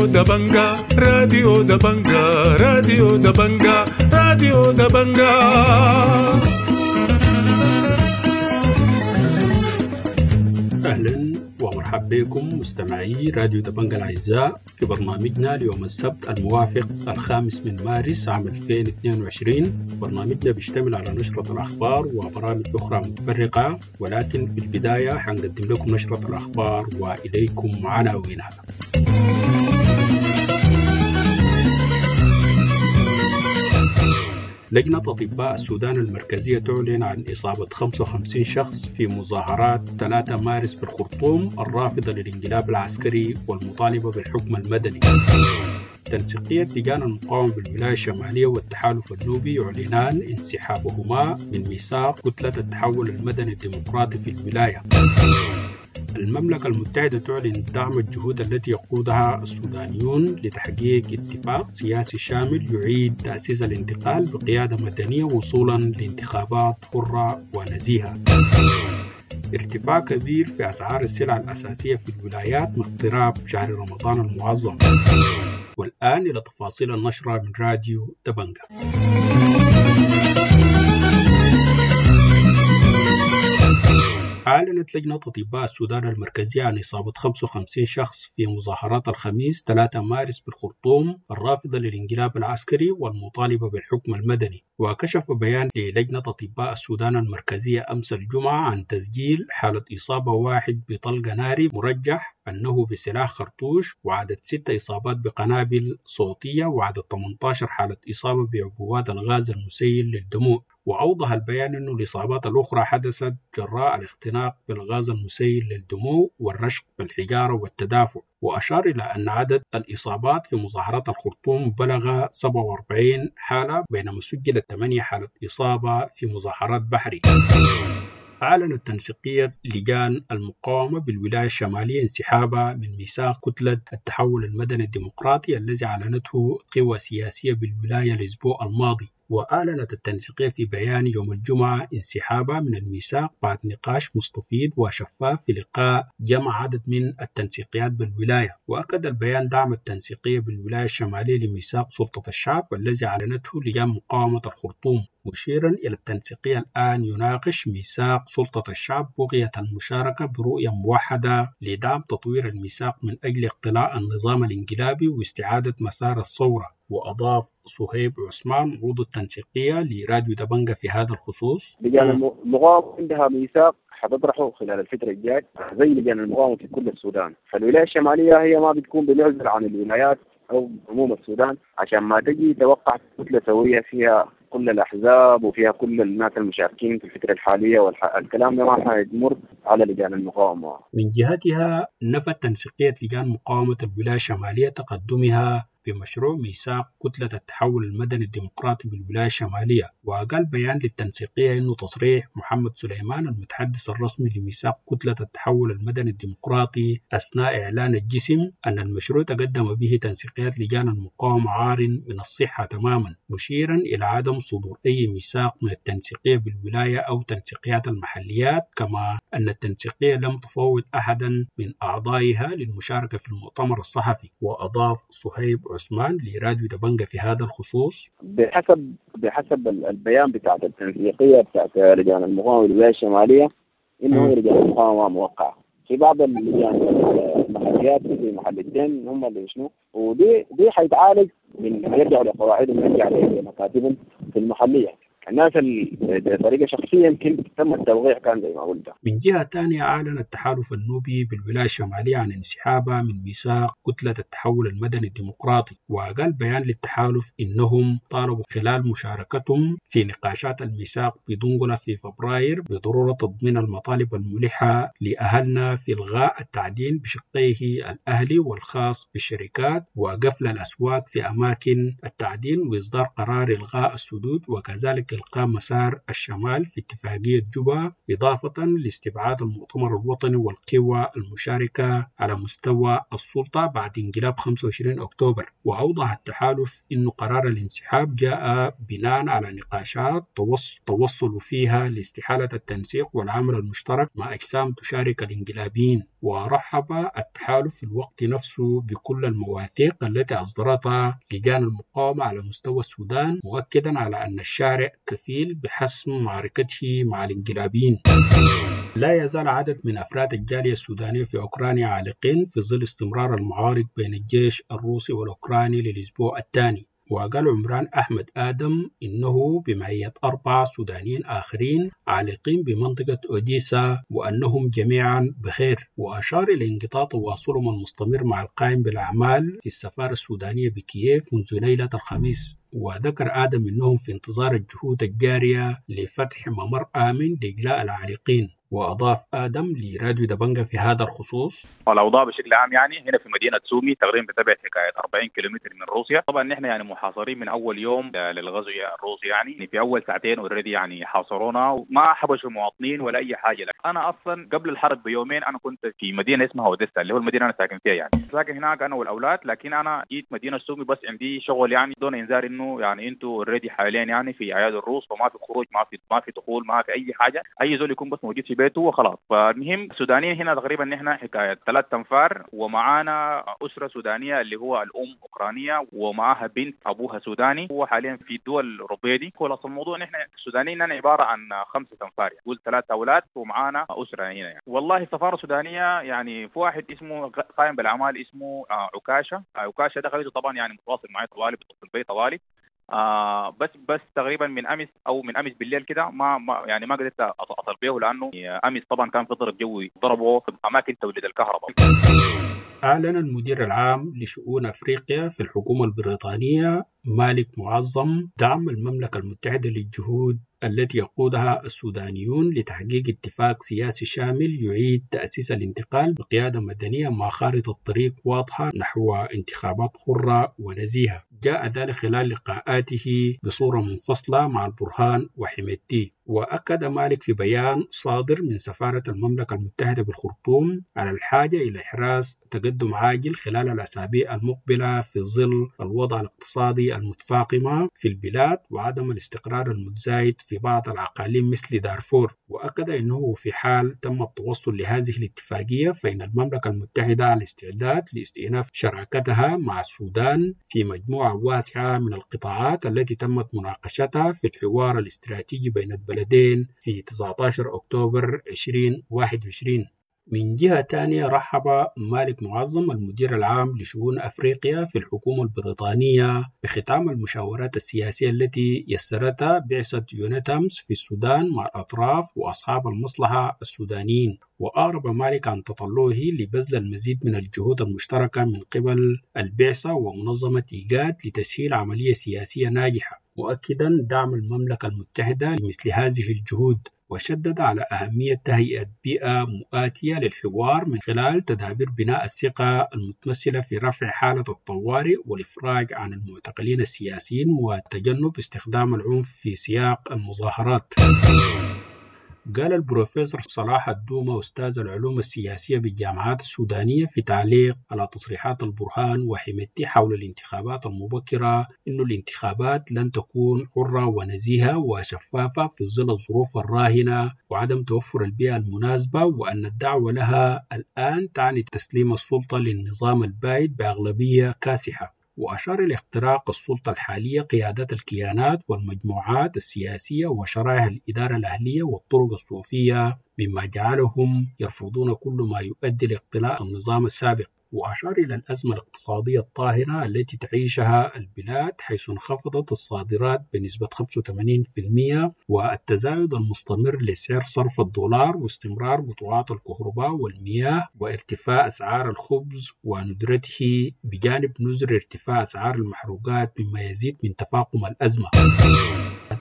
راديو دبنجا راديو دبنجا راديو دبنجا راديو دبنجا. أهلا ومرحبا بكم مستمعي راديو دبنجا الأعزاء في برنامجنا اليوم السبت الموافق 5 مارس عام 2022. برنامجنا بيشتمل على نشرة الأخبار وبرامج أخرى متفرقة، ولكن في البداية حنقدم لكم نشرة الأخبار وإليكم عناوينها. لجنة أطباء السودان المركزية تعلن عن إصابة 55 شخص في مظاهرات 3 مارس بالخرطوم الرافضة للانقلاب العسكري والمطالبة بالحكم المدني. تنسيقية لجان المقاومة بالولاية الشمالية والتحالف النوبي يعلنان انسحابهما من ميثاق كتلة التحول المدني الديمقراطي في الولاية. المملكة المتحدة تعلن دعم الجهود التي يقودها السودانيون لتحقيق اتفاق سياسي شامل يعيد تأسيس الانتقال بقيادة مدنية وصولا لانتخابات حرة ونزيهة. ارتفاع كبير في أسعار السلع الأساسية في الولايات مع اقتراب شهر رمضان المعظم. والآن إلى تفاصيل النشرة من راديو دبنجا. أعلنت لجنة أطباء السودان المركزية عن إصابة 55 شخص في مظاهرات الخميس 3 مارس بالخرطوم الرافضة للانقلاب العسكري والمطالبة بالحكم المدني. وكشف بيان للجنة أطباء السودان المركزية أمس الجمعة عن تسجيل حالة إصابة واحد بطلق ناري مرجح أنه بسلاح خرطوش، وعدد 6 إصابات بقنابل صوتية، وعدد 18 حالة إصابة بعبوات الغاز المسيل للدموع. وأوضح البيان أن الإصابات الأخرى حدثت جراء الاختناق بالغاز المسيل للدموع والرشق بالحجارة والتدافع. وأشار إلى أن عدد الإصابات في مظاهرات الخرطوم بلغ 47 حالة، بينما سجلت 8 حالة إصابة في مظاهرات بحري. أعلنت تنسيقية لجان المقاومة بالولاية الشمالية انسحابها من ميثاق كتلة التحول المدني الديمقراطي الذي أعلنته قوى سياسية بالولاية الأسبوع الماضي. وأعلنت التنسيقية في بيان يوم الجمعة انسحابها من الميثاق بعد نقاش مستفيض وشفاف في لقاء جمع عدد من التنسيقيات بالولاية. وأكد البيان دعم التنسيقية بالولاية الشمالية لميثاق سلطة الشعب الذي أعلنته لجان مقاومة الخرطوم، مشيرا إلى التنسيقية الآن يناقش ميثاق سلطة الشعب بغية المشاركة برؤية موحدة لدعم تطوير الميثاق من أجل اقتلاع النظام الانقلابي واستعادة مسار الثورة. وأضاف صهيب عثمان عضو التنسيقية لراديو دبنجا في هذا الخصوص: لجان المقاومة عندها ميثاق حتطرحه خلال الفترة الجاية زي لجان المقاومة في كل السودان. فالولاية الشمالية هي ما بتكون بنعزل عن الولايات أو عموم السودان عشان ما تجي توقع كتلة ثورية فيها كل الأحزاب وفيها كل الناس المشاركين في الفترة الحالية، والكلام ده ما حيمر على لجان المقاومة. من جهتها نفت تنسيقية لجان مقاومة الولاية الشمالية تقدمها بمشروع ميثاق كتلة التحول المدني الديمقراطي بالولاية الشمالية. وقال بيان للتنسيقية أنه تصريح محمد سليمان المتحدث الرسمي لميثاق كتلة التحول المدني الديمقراطي أثناء إعلان الجسم أن المشروع تقدم به تنسيقيات لجان المقاومة عار من الصحة تماما، مشيرا إلى عدم صدور أي ميثاق من التنسيقية بالولاية أو تنسيقيات المحليات، كما أن التنسيقية لم تفوض أحدا من أعضائها للمشاركة في المؤتمر الصحفي. وأضاف صهيب عثمان لراديو دبنجا في هذا الخصوص: بحسب البيان بتاع التنسيقية بتاع لجان المقاومة بالولاية الشمالية إنه لجان المقاومة موقعة في بعض اللجان المحليات في محلتين هم اللي شنو، ودي حيتعالج من يرجعوا لقواعدهم ويرجع لمكاتبهم في المحلية. الناس بطريقة شخصية يمكن تم التوقيع كان زي ما قلت. من جهة ثانية أعلن التحالف النوبي بالولاية الشمالية عن انسحابها من ميثاق كتلة التحول المدني الديمقراطي. وقال بيان للتحالف إنهم طالبوا خلال مشاركتهم في نقاشات الميثاق بدنقلة في فبراير بضرورة تضمين المطالب الملحة لأهلنا في إلغاء التعدين بشقيه الأهلي والخاص بالشركات، وقفل الأسواق في أماكن التعدين، وإصدار قرار إلغاء السدود، وكذلك إلقاء مسار الشمال في اتفاقية جوبا، إضافة لاستبعاد المؤتمر الوطني والقوى المشاركة على مستوى السلطة بعد انقلاب 25 أكتوبر. وأوضح التحالف أن قرار الانسحاب جاء بناء على نقاشات توصلوا فيها لاستحالة التنسيق والعمل المشترك مع أجسام تشارك الانقلابيين. ورحب التحالف في الوقت نفسه بكل المواثيق التي أصدرتها لجان المقاومة على مستوى السودان، مؤكدا على أن الشارع كفيل بحسم معركته مع الانقلابيين. لا يزال عدد من أفراد الجالية السودانية في أوكرانيا عالقين في ظل استمرار المعارك بين الجيش الروسي والأوكراني للأسبوع الثاني. وقال عمران أحمد آدم إنه بمعية 4 سودانيين آخرين عالقين بمنطقة أوديسا وأنهم جميعا بخير. وأشار إلى انقطاع تواصلهم المستمر مع القائم بالأعمال في السفارة السودانية بكييف منذ ليلة الخميس. وذكر آدم إنهم في انتظار الجهود الجارية لفتح ممر آمن لإجلاء العالقين. وأضاف آدم لراديو دبنجة في هذا الخصوص: الأوضاع بشكل عام يعني هنا في مدينة سومي تقريبا بتبعد حكاية 40 كيلومتر من روسيا. طبعا نحن يعني محاصرين من أول يوم للغزو الروسي، يعني في أول ساعتين اوريدي يعني حاصرونا وما حبشوا المواطنين ولا أي حاجة. لك أنا أصلا قبل الحرب بيومين أنا كنت في مدينة اسمها أوديسا اللي هو المدينة أنا ساكن فيها، يعني ساكن هناك أنا والأولاد. لكن أنا جيت مدينة سومي بس عندي شغل، يعني دون إنذار إنه يعني أنتوا اوريدي حاليا يعني في أعياد الروس وما في خروج، ما في دخول، ما في أي حاجة، أي زول يكون بس موجود في بيته وخلاص. فالمهم السودانيين هنا تقريبا نحن حكاية 3 أنفار، ومعانا أسرة سودانية اللي هو الأم أوكرانية ومعها بنت أبوها سوداني، هو حاليا في الدول الأوروبية دي. هو أصل الموضوع نحن السودانيين عبارة عن 5 أنفار، يقول 3 أولاد ومعانا أسرة هنا يعني. والله السفارة السودانية يعني في واحد اسمه قائم بالأعمال اسمه عكاشة ده خليته طبعا يعني متواصل معي طوالي، بيتصل بي طوالي. بس تقريبا من امس بالليل كده ما قدرت اتصل به، لانه امس طبعا كان في ضرب جوي ضربوا اماكن توليد الكهرباء. أعلن المدير العام لشؤون أفريقيا في الحكومة البريطانية مالك معظم دعم المملكة المتحدة للجهود التي يقودها السودانيون لتحقيق اتفاق سياسي شامل يعيد تأسيس الانتقال بقيادة مدنية مع خارطة طريق واضحة نحو انتخابات حرة ونزيهة. جاء ذلك خلال لقاءاته بصورة منفصلة مع البرهان وحميدتي. وأكد مالك في بيان صادر من سفارة المملكة المتحدة بالخرطوم على الحاجة إلى إحراز تقدم عاجل خلال الأسابيع المقبلة في ظل الوضع الاقتصادي المتفاقم في البلاد وعدم الاستقرار المتزايد في بعض الأقاليم مثل دارفور. وأكد أنه في حال تم التوصل لهذه الاتفاقية فإن المملكة المتحدة على الاستعداد لاستئناف شراكتها مع السودان في مجموعة واسعة من القطاعات التي تمت مناقشتها في الحوار الاستراتيجي بين البلدين في 19 أكتوبر 2021. من جهة تانية رحب مالك معظم المدير العام لشؤون أفريقيا في الحكومة البريطانية بختام المشاورات السياسية التي يسرتها بعثة يونتامس في السودان مع الأطراف وأصحاب المصلحة السودانيين. وأعرب مالك عن تطلعه لبذل المزيد من الجهود المشتركة من قبل البعثة ومنظمة إيجاد لتسهيل عملية سياسية ناجحة، مؤكدا دعم المملكة المتحدة لمثل هذه الجهود. وشدد على أهمية تهيئة بيئة مؤاتية للحوار من خلال تدابير بناء الثقة المتمثلة في رفع حالة الطوارئ والإفراج عن المعتقلين السياسيين وتجنب استخدام العنف في سياق المظاهرات. قال البروفيسور صلاح الدومة أستاذ العلوم السياسية بالجامعات السودانية في تعليق على تصريحات البرهان وحميدتي حول الانتخابات المبكرة إن الانتخابات لن تكون حرة ونزيهة وشفافة في ظل الظروف الراهنة وعدم توفر البيئة المناسبة، وأن الدعوة لها الآن تعني تسليم السلطة للنظام البائد بأغلبية كاسحة. وأشار إلى اختراق السلطة الحالية قيادة الكيانات والمجموعات السياسية وشرائح الإدارة الأهلية والطرق الصوفية مما جعلهم يرفضون كل ما يؤدي لاقتلاع النظام السابق. وأشار إلى الأزمة الاقتصادية الطاهرة التي تعيشها البلاد حيث انخفضت الصادرات بنسبة 85% والتزايد المستمر لسعر صرف الدولار واستمرار قطوعات الكهرباء والمياه وارتفاع أسعار الخبز وندرته بجانب نزر ارتفاع أسعار المحروقات مما يزيد من تفاقم الأزمة.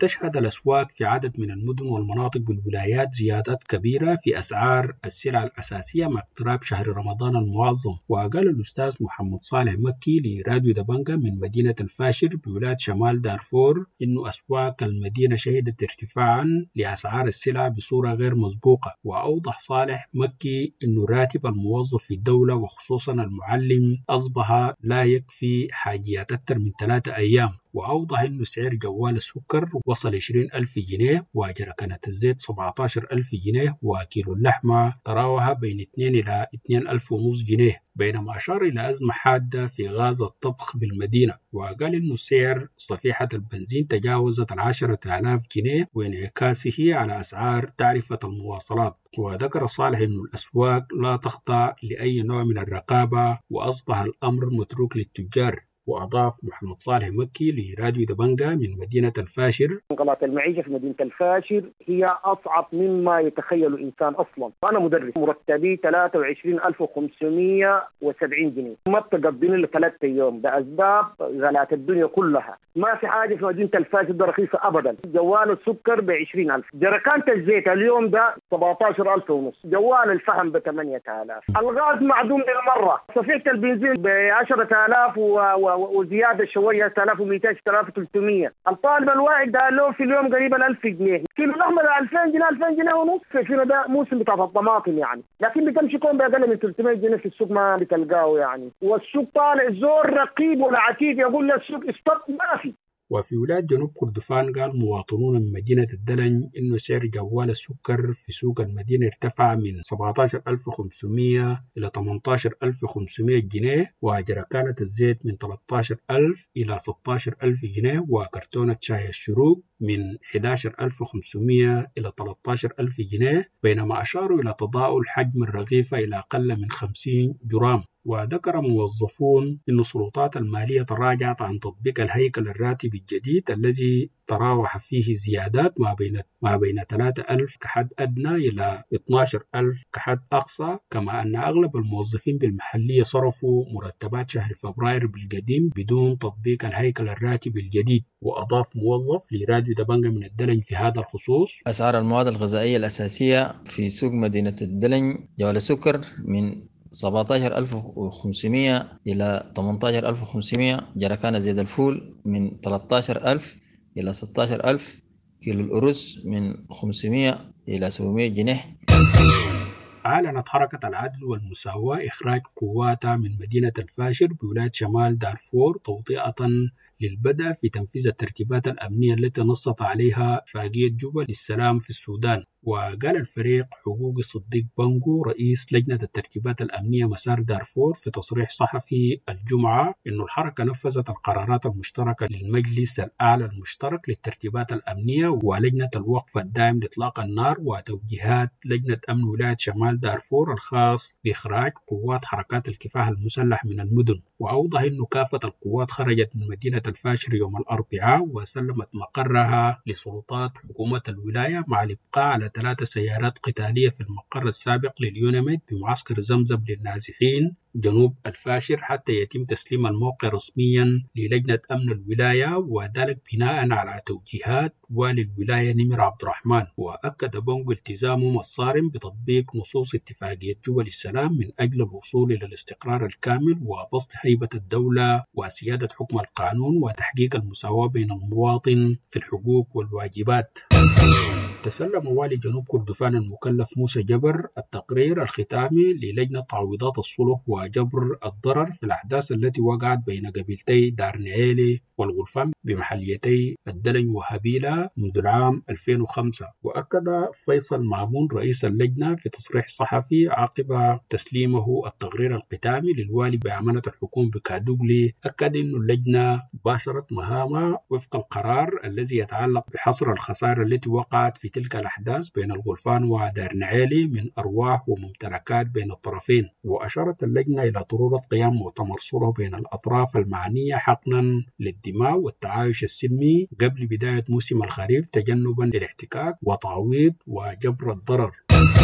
وتشهد الأسواق في عدد من المدن والمناطق بالولايات زيادات كبيرة في أسعار السلع الأساسية مع اقتراب شهر رمضان المعظم. وقال الأستاذ محمد صالح مكي لراديو دبنجة من مدينة الفاشر بولاية شمال دارفور إنه أسواق المدينة شهدت ارتفاعا لأسعار السلع بصورة غير مسبوقة. وأوضح صالح مكي إنه راتب الموظف في الدولة وخصوصا المعلم أصبح لا يكفي حاجيات أكثر من 3 أيام. وأوضح إنه سعر جوال السكر وصل 20,000 جنيه، وجركنة الزيت 17,000 جنيه، وكيلو اللحمة تراوح بين 2 إلى 2,500 جنيه، بينما أشار إلى أزمة حادة في غاز الطبخ بالمدينة. وقال إنه سعر صفيحة البنزين تجاوزت 10,000 جنيه وانعكاسه على أسعار تعرفة المواصلات. وذكر صالح إنه الأسواق لا تخضع لأي نوع من الرقابة وأصبح الأمر متروك للتجار. وأضاف محمد صالح مكي لراديو دبنجة من مدينة الفاشر: انقلاب المعيشة في مدينة الفاشر هي أصعب مما يتخيل الإنسان أصلا. أنا مدرس، مرتبي 23,570 جنيه، ما بتقضيني إلا 3 أيام بأسباب غلاء الدنيا كلها. ما في حاجة في مدينة الفاشر ده رخيصة أبدا. جوال السكر ب20,000، جركانة الزيت اليوم ده 17,500، جوال الفحم ب8,000، الغاز معدوم بالمرة، صفيحة البنزين ب10,000 وزيادة شوية 3,200 3,300. الطالب الواحد ده له في اليوم قريبا 1000 جنيه، كيلو اللحمة 2000 جنيه 2000 جنيه ونص. فينا ده موسم بتاع الطماطم يعني، لكن بتمشي كون بأقل من 300 جنيه في السوق ما بتلقاه يعني. والسوق طالع زور رقيب ولا عتيد يقول للسوق استوب ما في. وفي ولاية جنوب كردفان قال مواطنون من مدينة الدلن إنه سعر جوال السكر في سوق المدينة ارتفع من 17,500 إلى 18,500 جنيه، وجركانة الزيت من 13,000 إلى 16,000 جنيه، وكرتونة شاي الشروق من 11,500 إلى 13,000 جنيه، بينما أشاروا إلى تضاؤل حجم الرغيفة إلى أقل من 50 جرام. وذكر موظفون أن السلطات المالية تراجعت عن تطبيق الهيكل الراتبي الجديد الذي تراوح فيه زيادات ما بين 3,000 كحد أدنى إلى 12,000 كحد أقصى، كما أن أغلب الموظفين بالمحلية صرفوا مرتبات شهر فبراير بالقديم بدون تطبيق الهيكل الراتبي الجديد. وأضاف موظف لراديو دبنجة من الدلن في هذا الخصوص: أسعار المواد الغذائية الأساسية في سوق مدينة الدلن جوال السكر من 17,500 إلى 18,500، جركان زيت الفول من 13,000 إلى 16,000، كيلو الأرز من 500 إلى 700 جنيه. أعلنت حركة العدل والمساواة إخراج قواتها من مدينة الفاشر بولاية شمال دارفور توطئة للبدء في تنفيذ الترتيبات الأمنية التي نصت عليها اتفاقية جوبا للسلام في السودان. وقال الفريق حقوقي صديق بانجو رئيس لجنة الترتيبات الأمنية مسار دارفور في تصريح صحفي الجمعة إنه الحركة نفذت القرارات المشتركة للمجلس الأعلى المشترك للترتيبات الأمنية ولجنة الوقف الدائم لإطلاق النار وتوجيهات لجنة أمن ولاية شمال دارفور الخاص بإخراج قوات حركات الكفاح المسلح من المدن. وأوضح إنه كافة القوات خرجت من مدينة الفاشر يوم الأربعاء وسلمت مقرها لسلطات حكومة الولاية مع الإبقاء على 3 سيارات قتالية في المقر السابق لليونميد بمعسكر زمزم للنازحين جنوب الفاشر حتى يتم تسليم الموقع رسميا للجنة أمن الولاية، وذلك بناء على توجيهات والي الولاية نمر عبد الرحمن. وأكد بونغو التزامهم الصارم بتطبيق نصوص اتفاقية جوبا للسلام من أجل الوصول إلى الاستقرار الكامل وبسط هيبة الدولة وسيادة حكم القانون وتحقيق المساواة بين المواطن في الحقوق والواجبات. تسلم والي جنوب كردفان المكلف موسى جبر التقرير الختامي للجنة تعويضات الصلح وجبر الضرر في الأحداث التي وقعت بين قبيلتي دار نعيلي والغلفان بمحليتي الدلن وهبيلة منذ العام 2005. وأكد فيصل مامون رئيس اللجنة في تصريح صحفي عقب تسليمه التقرير الختامي للوالي بأمانة الحكومة بكادوغلي، أكد أن اللجنة باشرت مهامها وفق القرار الذي يتعلق بحصر الخسائر التي وقعت في تلك الأحداث بين الغلفان ودار نعيلي من أرواح وممتلكات بين الطرفين. وأشارت اللجنة إلى ضرورة قيام مؤتمر صلح بين الأطراف المعنية حقنا للدماء والتعايش السلمي قبل بداية موسم الخريف تجنبا للاحتكاك وتعويض وجبر الضرر.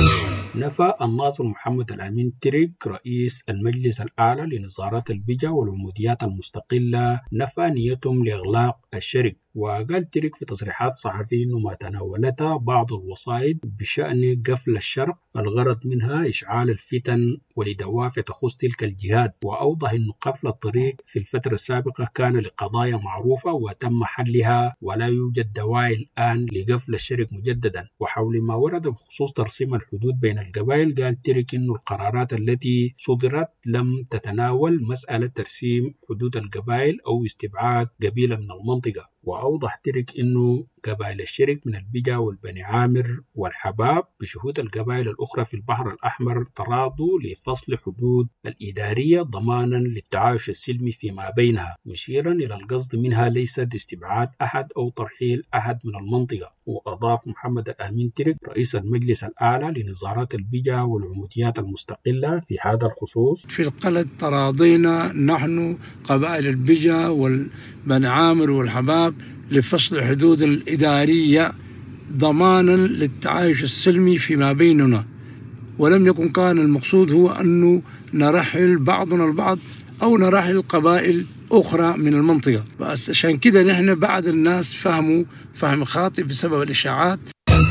نفى الناصر محمد الأمين تريك رئيس المجلس الأعلى لنظارات البيجا والعموديات المستقلة نفى نيتهم لإغلاق الشرق. وقال ترك في تصريحات صحفية أنه ما تناولتها بعض الوسائط بشأن قفل الشرق الغرض منها إشعال الفتن ولدوافع تخص تلك الجهات، وأوضح أن قفل الطريق في الفترة السابقة كان لقضايا معروفة وتم حلها ولا يوجد دواعي الآن لقفل الشرق مجددا. وحول ما ورد بخصوص ترسيم الحدود بين القبائل قال ترك أن القرارات التي صدرت لم تتناول مسألة ترسيم حدود القبائل أو استبعاد قبيلة من المنطقة. وأوضح ترك أنه قبائل الشرق من البجا والبني عامر والحباب بشهود القبائل الأخرى في البحر الأحمر تراضوا لفصل حدود الإدارية ضمانا للتعايش السلمي فيما بينها، مشيرا إلى القصد منها ليست استبعاد أحد أو ترحيل أحد من المنطقة. وأضاف محمد الأمين ترك رئيس المجلس الأعلى لنظارات البجا والعموديات المستقلة في هذا الخصوص: في القلد تراضينا نحن قبائل البجا والبني عامر والحباب لفصل حدود الإدارية ضمانا للتعايش السلمي فيما بيننا، ولم يكن كان المقصود هو أنه نرحل بعضنا البعض أو نرحل قبائل أخرى من المنطقة. عشان كده نحن بعض الناس فهموا فهم خاطئ بسبب الإشاعات.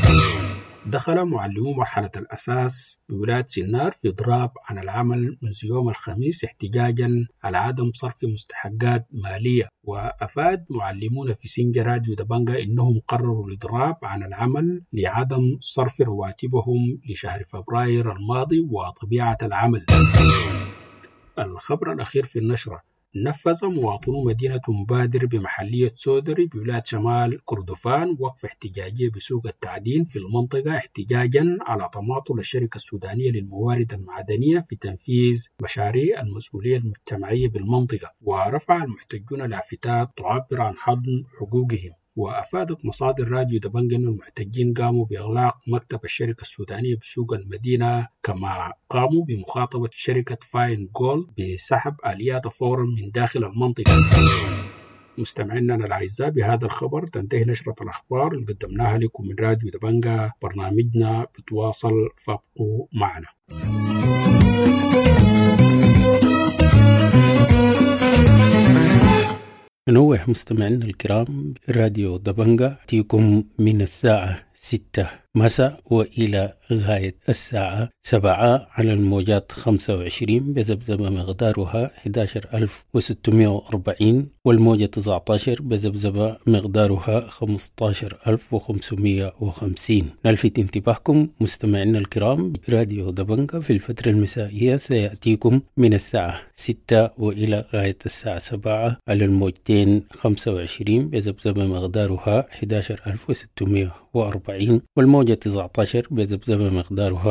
دخل معلمو مرحلة الأساس بولاية سنار في إضراب عن العمل منذ يوم الخميس احتجاجا على عدم صرف مستحقات مالية. وأفاد معلمون في سنجا راديو دبنجا إنهم قرروا الإضراب عن العمل لعدم صرف رواتبهم لشهر فبراير الماضي وطبيعة العمل. الخبر الأخير في النشرة: نفذ مواطنو مدينة مبادر بمحلية سودري بولاية شمال كردفان وقف احتجاجي بسوق التعدين في المنطقة احتجاجا على تماطل الشركة السودانية للموارد المعدنية في تنفيذ مشاريع المسؤولية المجتمعية بالمنطقة. ورفع المحتجون لافتات تعبر عن حضن حقوقهم. وأفادت مصادر راديو دبنجا أن المحتجين قاموا بإغلاق مكتب الشركة السودانية بسوق المدينة، كما قاموا بمخاطبة شركة فاين جولد بسحب آليات فورا من داخل المنطقة. مستمعينا الأعزاء، بهذا الخبر تنتهي نشرة الأخبار اللي قدمناها لكم من راديو دبنجا. برنامجنا بتواصل، فابقوا معنا. نوه مستمعينا الكرام، راديو دبنجا تيكم من الساعة 6 مساء وإلى غاية الساعة 7 على الموجات 25 بذبذبة مقدارها 11640 والموجة 19 بذبذبة مقدارها 15550. نلفت انتباهكم مستمعينا الكرام، راديو دبنجا في الفترة المسائية سيأتيكم من الساعة 6 وإلى غاية الساعة 7 على الموجتين 25 بذبذبة مقدارها 11640 والموجة 19 بذبذبة مقدارها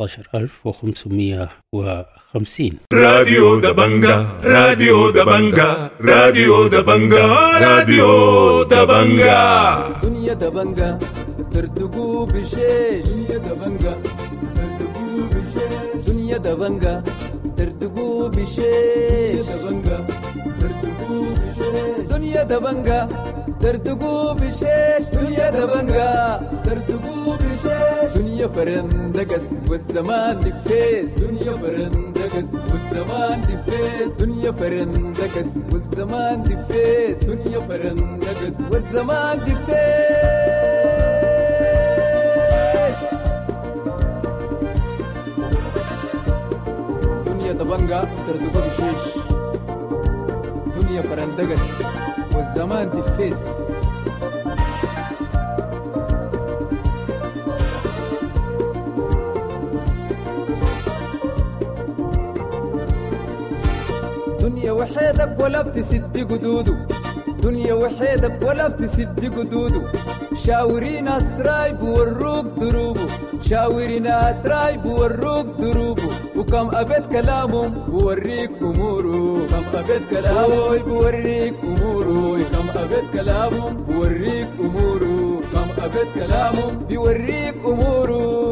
15550. راديو دبنجا، راديو دبنجا، راديو دبنجا، راديو دبنجا. دنيا دبنجا تردقوا بشيش، دنيا دبنجا تردقوا بشيش، دنيا دبنجا تردقوا بشيش، دبنجا تردقوا بشيش، دنيا دبنجا تردقوا بشيش، دنيا دبنجا تردقوا بشيش، دنيا فرندقس والزمان دفيس، دنيا فرندقس والزمان دفيس، دنيا فرندقس والزمان دفيس، دنيا فرندقس والزمان دفيس. دنيا دبنجا تردقوا بشيش، دنيا فرندقس والزمان دفيس. دنيا وحيدك ولا بتسد قدودو، دنيا وحيدك ولا بتسد قدودو، شاوري ناس راي بوروك دروبو، شاوري ناس راي بوروك دروبو، وكم أبد كلامهم بوريك أمورو، كم أبد كلامهم بوريك أمورو، كم أبد كلامهم بوريك أمورو، كم أبد كلامهم بوريك أمورو.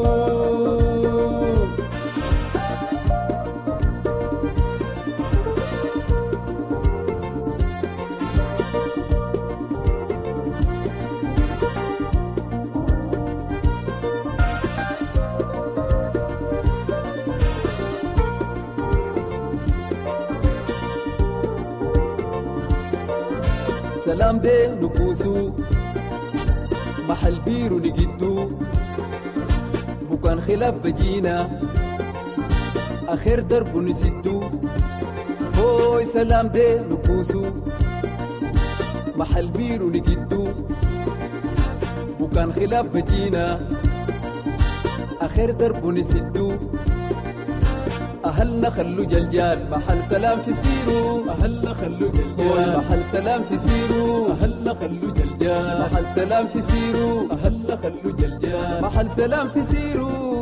سلام ده نبوسو محل بيرو نجدو بكان خلاف بجينا آخر درب نسدو هوي سلام ده نبوسو محل بيرو نجدو بكان خلاف بجينا آخر درب نسدو أهلنا خلو جلجال محل سلام في سيرو أهلنا خلو جلجال محل سلام في سيرو أهلنا خلو جلجال محل سلام في سيرو أهلنا خلو جلجال محل سلام في سيرو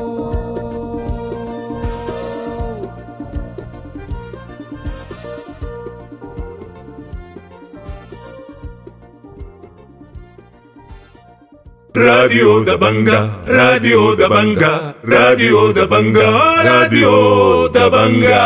Radio Dabanga, Radio Dabanga, Radio Dabanga, Radio Dabanga.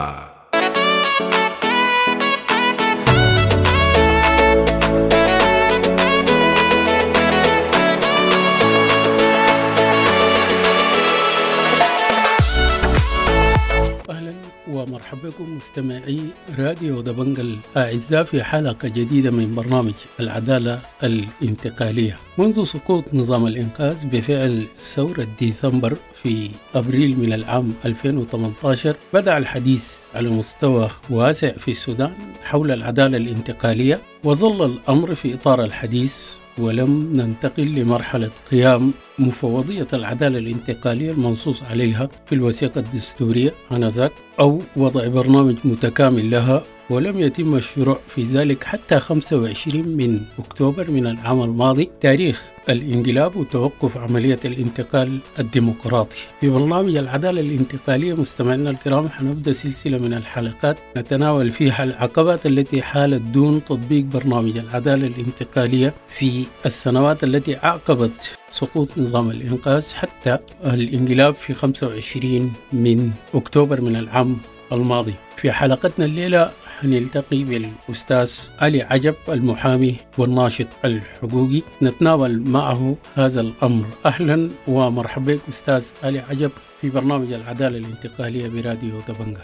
ومرحبا بكم مستمعي راديو دبنجة الأعزاء في حلقة جديدة من برنامج العدالة الانتقالية. منذ سقوط نظام الإنقاذ بفعل ثورة ديسمبر في أبريل من العام 2018 بدأ الحديث على مستوى واسع في السودان حول العدالة الانتقالية، وظل الأمر في إطار الحديث ولم ننتقل لمرحلة قيام مفوضية العدالة الانتقالية المنصوص عليها في الوثيقة الدستورية آنذاك أو وضع برنامج متكامل لها، ولم يتم الشروع في ذلك حتى 25 من أكتوبر من العام الماضي تاريخ الانقلاب وتوقف عملية الانتقال الديمقراطي. في برنامج العدالة الانتقالية مستمعينا الكرام حنبدأ سلسلة من الحلقات نتناول فيها العقبات التي حالت دون تطبيق برنامج العدالة الانتقالية في السنوات التي أعقبت سقوط نظام الإنقاذ حتى الانقلاب في 25 من أكتوبر من العام الماضي. في حلقتنا الليلة حنلتقي بالأستاذ علي عجب المحامي والناشط الحقوقي نتناول معه هذا الأمر. أهلا ومرحبا بك أستاذ علي عجب في برنامج العدالة الانتقالية براديو دبنجة.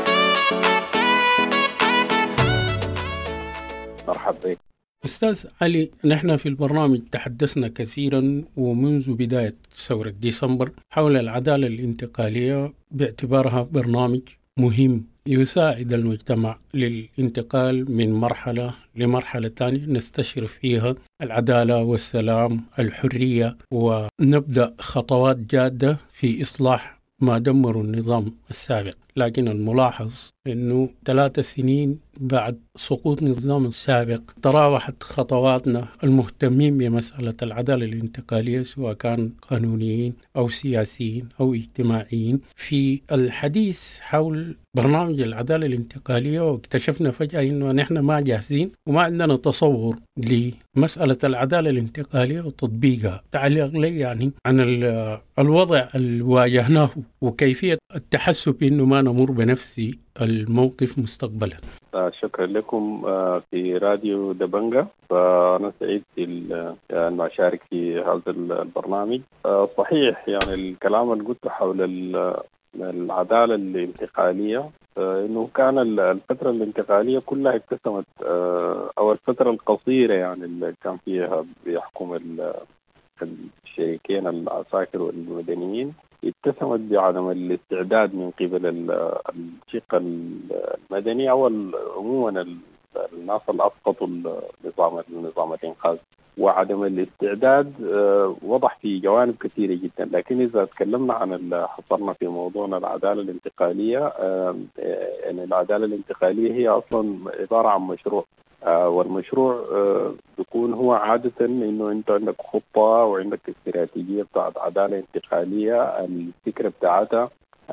مرحبا بك أستاذ علي، نحن في البرنامج تحدثنا كثيرا ومنذ بداية ثورة ديسمبر حول العدالة الانتقالية باعتبارها برنامج مهم يساعد المجتمع للانتقال من مرحلة لمرحلة ثانية نستشرف فيها العدالة والسلام الحرية، ونبدأ خطوات جادة في إصلاح ما دمر النظام السابق. لكن الملاحظ أنه 3 سنين بعد سقوط النظام السابق تراوحت خطواتنا المهتمين بمسألة العدالة الانتقالية سواء كان قانونيين أو سياسيين أو اجتماعيين في الحديث حول برنامج العدالة الانتقالية، واكتشفنا فجأة أنه نحن ما جاهزين وما عندنا تصور لمسألة العدالة الانتقالية وتطبيقها. تعليق لي يعني عن الوضع اللي واجهناه وكيفية التحسب أنه ما نمر بنفس الموقف مستقبلا. شكرا لكم في راديو دبنجة، فأنا سعيد أن أشارك في هذا البرنامج. صحيح يعني الكلام اللي قلته حول العدالة الانتقالية إنه كان الفترة الانتقالية كلها اتسمت أو الفترة القصيرة يعني اللي كان فيها بيحكم الشريكين العساكر والمدنيين اتسمت بعدم الاستعداد من قبل الشق المدني أو عموما الناس اللي أسقطوا نظام الإنقاذ، وعدم الاستعداد وضح في جوانب كثيرة جدا. لكن إذا تكلمنا عن حصرنا في موضوعنا العدالة الانتقالية، يعني العدالة الانتقالية هي أصلا عبارة عن مشروع، والمشروع بيكون هو عادة إنه أنت عندك خطة وعندك استراتيجية بتاعت عدالة انتقالية. الفكرة بتاعتها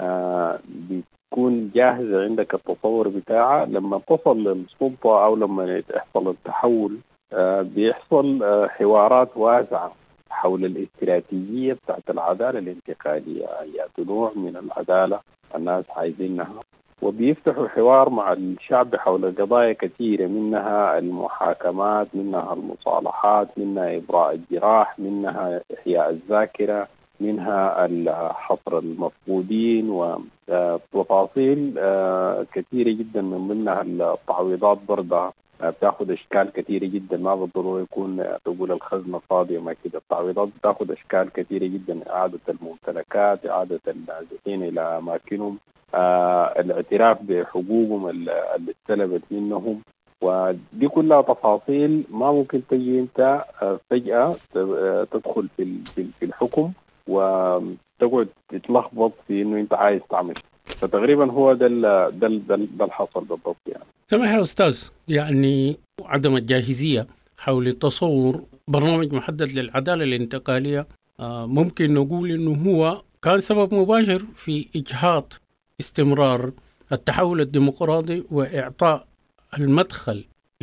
بتكون جاهزة عندك التصور بتاعها. لما تصل للسلطة أو لما يحصل التحول بيحصل حوارات واسعة حول الاستراتيجية بتاعت العدالة الانتقالية، يعني نوع من العدالة الناس عايزينها، وبيفتحوا حوار مع الشعب حول قضايا كثيرة، منها المحاكمات، منها المصالحات، منها إبراء الجراح، منها إحياء الذاكرة، منها حصر المفقودين، وتفاصيل كثيرة جدا من ضمنها التعويضات برضه بتاخد أشكال كثيرة جدا، ما بالضرورة يكون تقول الخزنة فاضية ما كده. التعويضات بتاخد أشكال كثيرة جدا، إعادة الممتلكات، إعادة النازحين إلى أماكنهم، الاعتراف بحقوقهم اللي استلبت منهم. ودي كلها تفاصيل ما ممكن تجي أنت فجأة تدخل في الحكم وتقعد تتلخبط في إنه أنت عايز تعمل. فتقريبا هو ده اللي حصل بالضبط يعني. سمح يا أستاذ، يعني عدم الجاهزية حول تصور برنامج محدد للعدالة الانتقالية ممكن نقول إنه هو كان سبب مباشر في إجهاض استمرار التحول الديمقراطي وإعطاء المدخل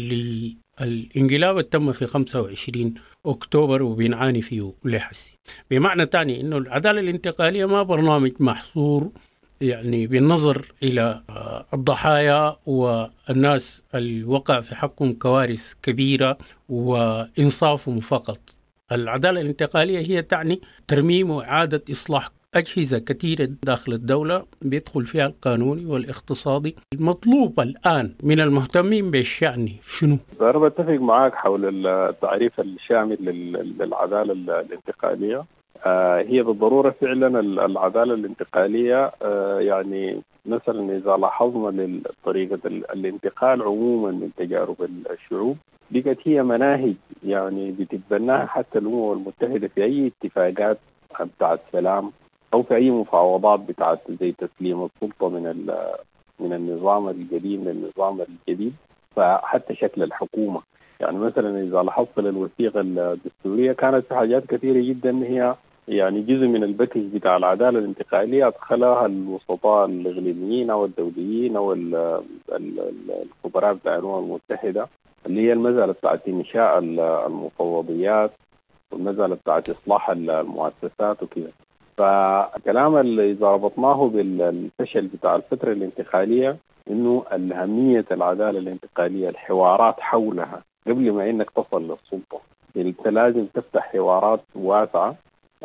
للانقلاب التم في 25 أكتوبر وبنعاني فيه لحسي. بمعنى تاني إنه العدالة الانتقالية ما برنامج محصور يعني بالنظر إلى الضحايا والناس الوقع في حقهم كوارث كبيرة وإنصافهم فقط. العدالة الانتقالية هي تعني ترميم وإعادة إصلاح أجهزة كثيرة داخل الدولة بيدخل فيها القانوني والاقتصادي. المطلوب الآن من المهتمين بالشأن شنو؟ أنا بتفق معك حول التعريف الشامل للعدالة الانتقالية. هي بالضرورة فعلا العدالة الانتقالية يعني مثلا إذا لاحظنا لطريقة الانتقال عموما من تجارب الشعوب بقت هي مناهج يعني بتتبناها حتى الأمم المتحدة في أي اتفاقات بتاعت سلام أو في أي مفاوضات بتاعت زي تسليم السلطة من النظام القديم للنظام الجديد. فحتى شكل الحكومة يعني مثلا إذا لاحظت للوثيقة الدستورية كانت في حاجات كثيرة جدا هي يعني جزء من الباكج بتاع العدالة الانتقالية أدخلها الوسطاء الإقليميين أو الدوليين أو الخبراء بتاع الأمم المتحدة، اللي هي المسألة بتاعت إنشاء المفوضيات والمسألة بتاعت إصلاح المؤسسات وكذا. فكلام اللي إذا ربطناه بالفشل بتاع الفترة الانتقالية إنه أهمية العدالة الانتقالية الحوارات حولها قبل ما إنك تصل للسلطة. أنت لازم تفتح حوارات واسعة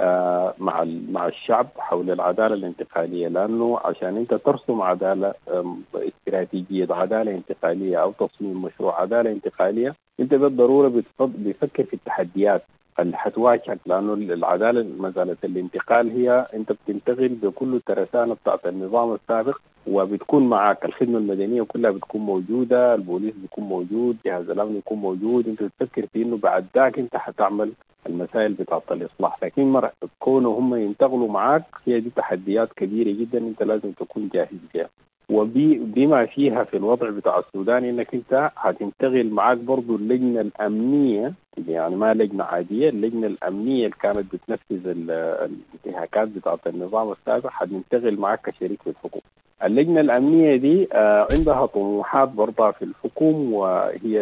مع الشعب حول العدالة الانتقالية، لأنه عشان أنت ترسم عدالة استراتيجية عدالة انتقالية أو تصميم مشروع عدالة انتقالية أنت بالضرورة بتفكر في التحديات اللي حتواجهك، لأنه العدالة مسألة الانتقال هي أنت بتنتقل بكل ترسانة بتاعت النظام السابق وبتكون معك الخدمة المدنية كلها بتكون موجودة، البوليس بيكون موجود، جهاز الأمن بيكون موجود. أنت بتفكر في إنه بعد ذاك أنت حتعمل المسائل بتاعت الإصلاح، لكن مرة كونه هم ينتقلوا معك هي دي تحديات كبيرة جدا أنت لازم تكون جاهز لها. وبما فيها في الوضع بتاع السودان انك انت هتنتقل معاك برضو اللجنة الامنية، يعني ما لجنة عادية، اللجنة الامنية اللي كانت بتنفذ الانتهاكات بتاعت النظام السابق هتنتقل معاك كشريك في الحكم. اللجنة الامنية دي عندها طموحات برضها في الحكم، وهي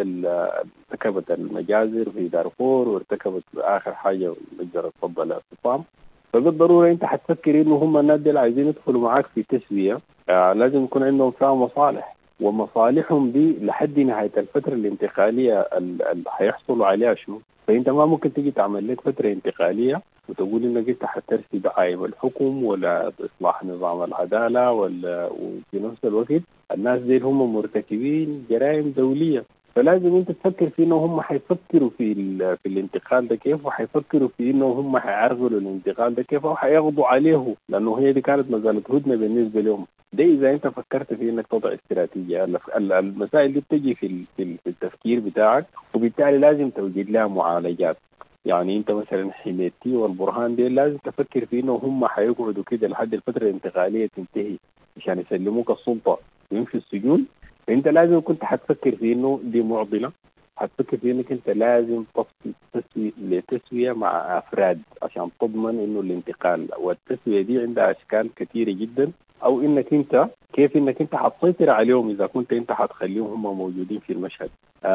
ارتكبت المجازر في دارفور وارتكبت اخر حاجة مجزرة فض الاعتصام. فبالضرورة انت حتفكر انه هم الناس دي عايزين يدخلوا معاك في تسوية، لازم يكون عندهم فيها مصالح، ومصالحهم دي لحد نهاية الفترة الانتقالية اللي هيحصلوا عليها شنو. فانت ما ممكن تيجي تعمل لك فترة انتقالية وتقول انك انت حترسي دعايم الحكم ولا اصلاح نظام العدالة وفي نفس الوقت الناس دي هم مرتكبين جرائم دولية. فلازم انت تفكر في انه هم حيفكروا في الانتقال ده كيف، وحيفكروا في انه هم حيعرقلوا الانتقال ده كيف او حيقضوا عليه، لانه هي دي كانت مسألة هدنة بالنسبة لهم. ده اذا انت فكرت في انك تضع استراتيجية. المسائل دي بتجي في التفكير بتاعك، وبالتالي لازم توجد لها معالجات. يعني انت مثلا حميدتي والبرهان دي لازم تفكر في انه هم حيقعدوا كده لحد الفترة الانتقالية تنتهي عشان يسلموك السلطة ويمشي السجون. انت لازم كنت حتفكر في انه دي معضله، حتفكر في انك انت لازم تسوي لتسويه مع افراد عشان تضمن انه الانتقال. والتسويه دي عندها اشكال كثيره جدا، او انك انت كيف انك انت حتسيطر عليهم اذا كنت انت حتخليهم هم موجودين في المشهد.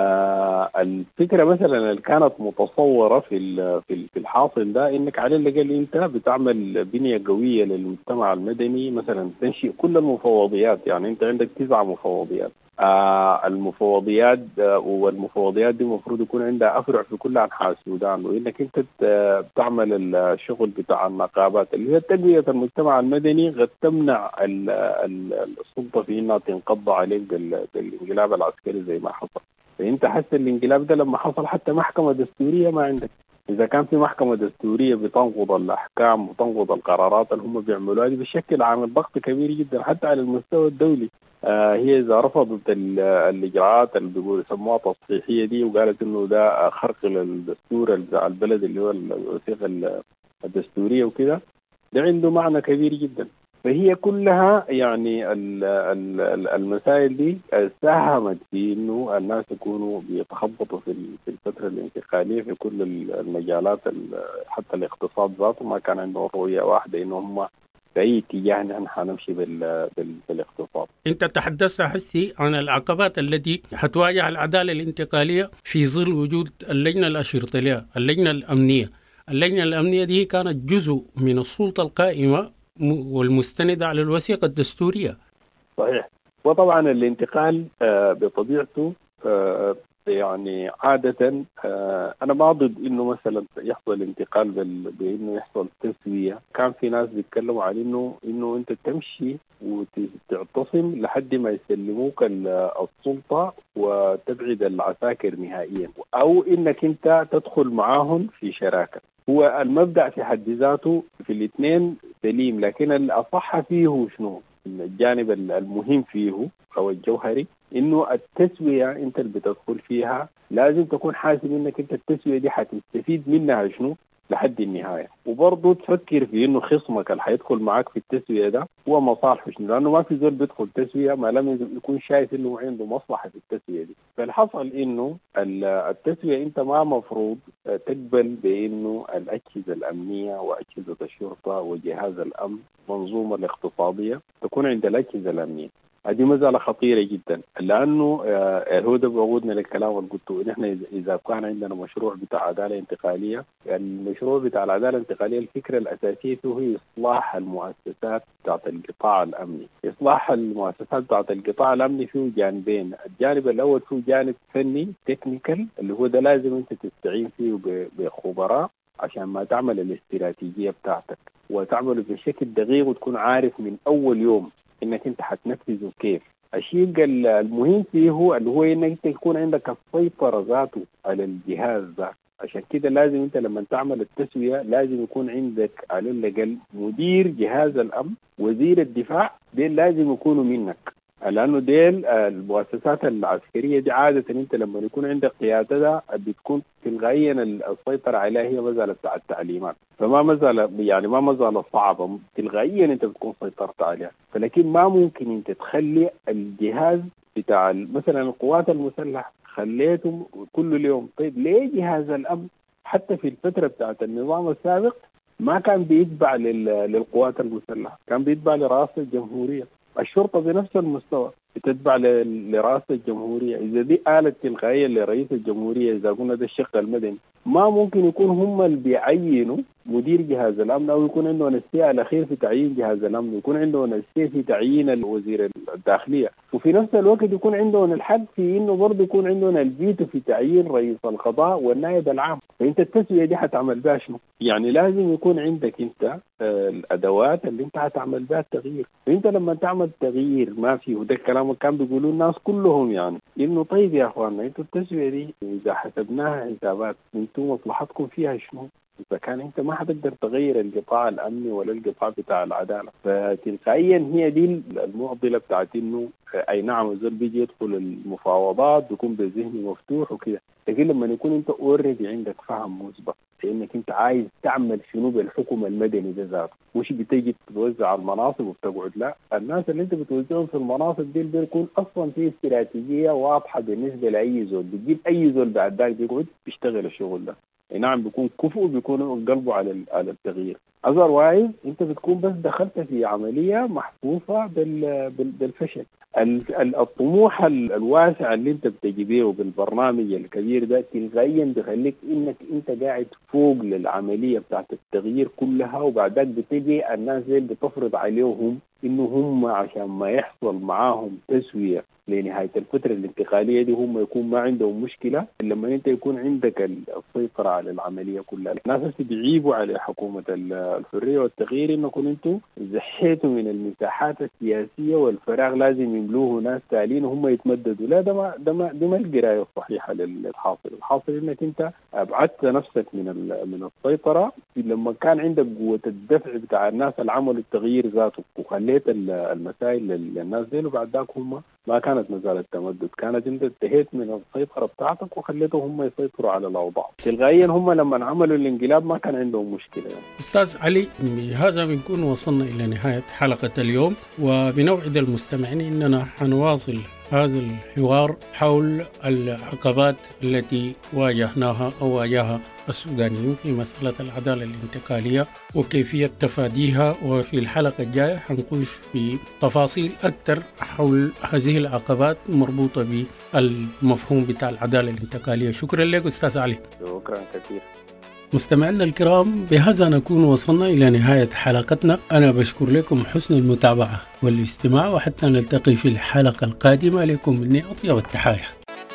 الفكره مثلا اللي كانت متصوره في الحاصل ده انك على الاقل انت بتعمل بنيه قويه للمجتمع المدني، مثلا تنشئ كل المفوضيات. يعني انت عندك 9 مفوضيات. المفوضيات والمفوضيات دي المفروض يكون عندها افرع في كل انحاء السودان، وانك انت بتعمل الشغل بتاع النقابات اللي هي تنميه المجتمع المدني قد تمنع السلطه في انها تنقض عليك بالانقلاب العسكري زي ما حصل. فانت حس الانقلاب ده لما حصل حتى محكمة دستورية ما عندك. إذا كان في محكمة دستورية بتنقض الأحكام وتنقض القرارات اللي هم بيعملوها دي بشكل عامل ضغط كبير جدا حتى على المستوى الدولي. هي إذا رفضت الإجراءات اللي بيقولوا يسموها تصحيحية دي وقالت إنه ده خرق للدستور بتاع البلد اللي هو الوثيقة الدستورية وكده، ده عنده معنى كبير جدا. فهي كلها يعني المسائل دي ساهمت في انه الناس يكونوا بيتخبطوا في الفتره الانتقاليه في كل المجالات، حتى الاقتصاد ذاته ما كان عندهم رؤيه واحده انه هم في اي اتجاه نحن حنمشي بالاقتصاد. انت تحدثت حسي عن العقبات التي حتواجه العداله الانتقاليه في ظل وجود اللجنه الاشرطه لها، اللجنه الامنيه. اللجنه الامنيه دي كانت جزء من السلطه القائمه والمستندة على الوثيقة الدستورية. صحيح. وطبعا الانتقال بطبيعته يعني عادة أنا ما ضد إنه مثلا يحصل انتقال بإنه يحصل تسوية. كان في ناس بيتكلموا على إنه أنت تمشي وتعتصم لحد ما يسلموك السلطة وتبعد العساكر نهائيا، أو إنك أنت تدخل معاهم في شراكة. هو المبدأ في حد ذاته في الاثنين سليم، لكن الأصح فيه شنو؟ الجانب المهم فيه أو الجوهري إنه التسوية أنت اللي بتدخل فيها لازم تكون حاسب إنك أنت التسوية دي حتستفيد منها شنو لحد النهاية، وبرضه تفكر في إنه خصمك اللي حيدخل معك في التسوية ده هو مصالحه شنو، لأنه ما في زول بيدخل تسوية ما لم يكون شايف إنه عنده مصلحة في التسوية دي. فالحصل إنه التسوية أنت ما مفروض تقبل بإنه الأجهزة الأمنية وأجهزة الشرطة وجهاز الأمن منظومة الاقتصادية تكون عند الأجهزة الأمنية. هذه مسألة خطيرة جدا، لأنه هو ده بيعودنا للكلام اللي قلته. نحن إذا كان عندنا مشروع بتاع عدالة انتقالية، المشروع بتاع العدالة الانتقالية الفكرة الأساسية فيه هي إصلاح المؤسسات بتاعت القطاع الأمني. إصلاح المؤسسات بتاعت القطاع الأمني فيه جانبين. الجانب الأول فيه جانب فني تكنيكال اللي هو ده لازم أنت تستعين فيه بخبراء عشان ما تعمل الاستراتيجية بتاعتك وتعمله بشكل دقيق وتكون عارف من أول يوم انك انت حتنفذه كيف. الشيء المهم فيه هو اللي هو انك انت يكون عندك السيطرة ذاته على الجهاز ده. عشان كده لازم انت لما تعمل التسوية لازم يكون عندك على الأقل مدير جهاز الأمن، وزير الدفاع، ديل لازم يكونوا منك، لأنه ديل المؤسسات العسكرية دي عادة انت لما يكون عندك قيادة ده بتكون تلغائيا السيطرة عليها هي مسألة التعليمات، فما مسألة صعبة، تلغائيا انت بتكون سيطرت عليها. فلكن ما ممكن انت تخلي الجهاز بتاع مثلا القوات المسلحة خليتهم كل يوم. طيب ليه جهاز الأمن حتى في الفترة بتاعت النظام السابق ما كان بيتبع للقوات المسلحة، كان بيتبع لرئاسة الجمهورية. الشرطة بنفس المستوى بتتبع لرئاسة الجمهورية. إذا دي آلة تلقائية لرئيس الجمهورية، إذا قلنا ده الشق المدني، ما ممكن يكون هم اللي بيعينوا مدير جهاز الأمن أو يكون عنده نسيئة الأخير في تعيين جهاز الأمن، يكون عنده نسيئة في تعيين الوزير الداخلية، وفي نفس الوقت يكون عندهم الحق في إنه برضه يكون عندهم الفيتو في تعيين رئيس القضاء والنائب العام. فأنت التسوية دي حتعمل بها شنو؟ يعني لازم يكون عندك أنت الأدوات اللي أنت حتعمل بها التغيير. فأنت لما تعمل تغيير ما فيه، وده الكلام كان بيقولوا الناس كلهم يعني إنه طيب يا أخواننا أنتوا التسوية دي إذا حسبناها حسابات أنتوا مصلحتكم فيها شنو؟ إذا كان أنت ما حتقدر تغير القطاع الأمني ولا القطاع بتاع العدالة، فتلقائيا هي دي المعضلة بتاعت إنه أي نعم الزول بيجي يدخل المفاوضات بيكون بذهن مفتوح وكده، لكن لما يكون أنت أوريدي عندك فهم مسبق لأنك أنت عايز تعمل شنو بالحكم المدني ده ذاته، مش بتيجي تتوزع المناصب وبتقعد. لا، الناس اللي أنت بتوزعهم في المناصب دي بيكون أصلا في استراتيجية واضحة بالنسبة لأي زول، بتجيب أي زول بعد ذاك بيقعد بيشتغل الشغل ده. نعم بيكون كفؤ، بيكون قلبه على التغيير. أذروايز أنت بتكون بس دخلت في عملية محفوفة بالفشل. الطموح الواسع اللي أنت بتجيبيه بالبرنامج الكبير ده تلقائيا بيخليك إنك أنت قاعد فوق للعملية بتاعت التغيير كلها، وبعد ذلك بتجي الناس اللي بتفرض عليهم إنه هم عشان ما يحصل معاهم تسوية لنهاية الفترة الانتقالية دي هم يكون ما عندهم مشكلة لما أنت يكون عندك السيطرة على العملية كلها. الناس بيعيبوا على حكومة الحرية والتغيير إنكم أنتم زحيتوا من المساحات السياسية والفراغ لازم يملوه ناس تالين وهم يتمددوا. لا ده ما القراية الصحيحة للحاصل. الحاصل إنك أنت أبعدت نفسك من السيطرة لما كان عندك قوة الدفع بتاع الناس اللي عملوا التغيير ذاته، وخليت المسائل للناس دي، وبعد ذاك هم ما كانت مسألة تمدد، كانت انت انتهيت من السيطرة بتاعتك وخليتهم هم يسيطروا على الأوضاع. تلقائيا هم لما عملوا الانقلاب ما كان عندهم مشكلة يعني. أستاذ علي، بهذا بنكون وصلنا إلى نهاية حلقة اليوم، وبنوعد المستمعين أننا حنواصل هذا الحوار حول العقبات التي واجهناها أو واجهها السودانيين في مسألة العدالة الانتقالية وكيفية تفاديها. وفي الحلقة الجاية حنقوش في تفاصيل أكثر حول هذه العقبات مربوطة بالمفهوم بتاع العدالة الانتقالية. شكرا لك أستاذ علي. شكرا كثير. مستمعينا الكرام، بهذا نكون وصلنا إلى نهاية حلقتنا. أنا بشكر لكم حسن المتابعة والاستماع، وحتى نلتقي في الحلقة القادمة لكم مني أطيب التحايا.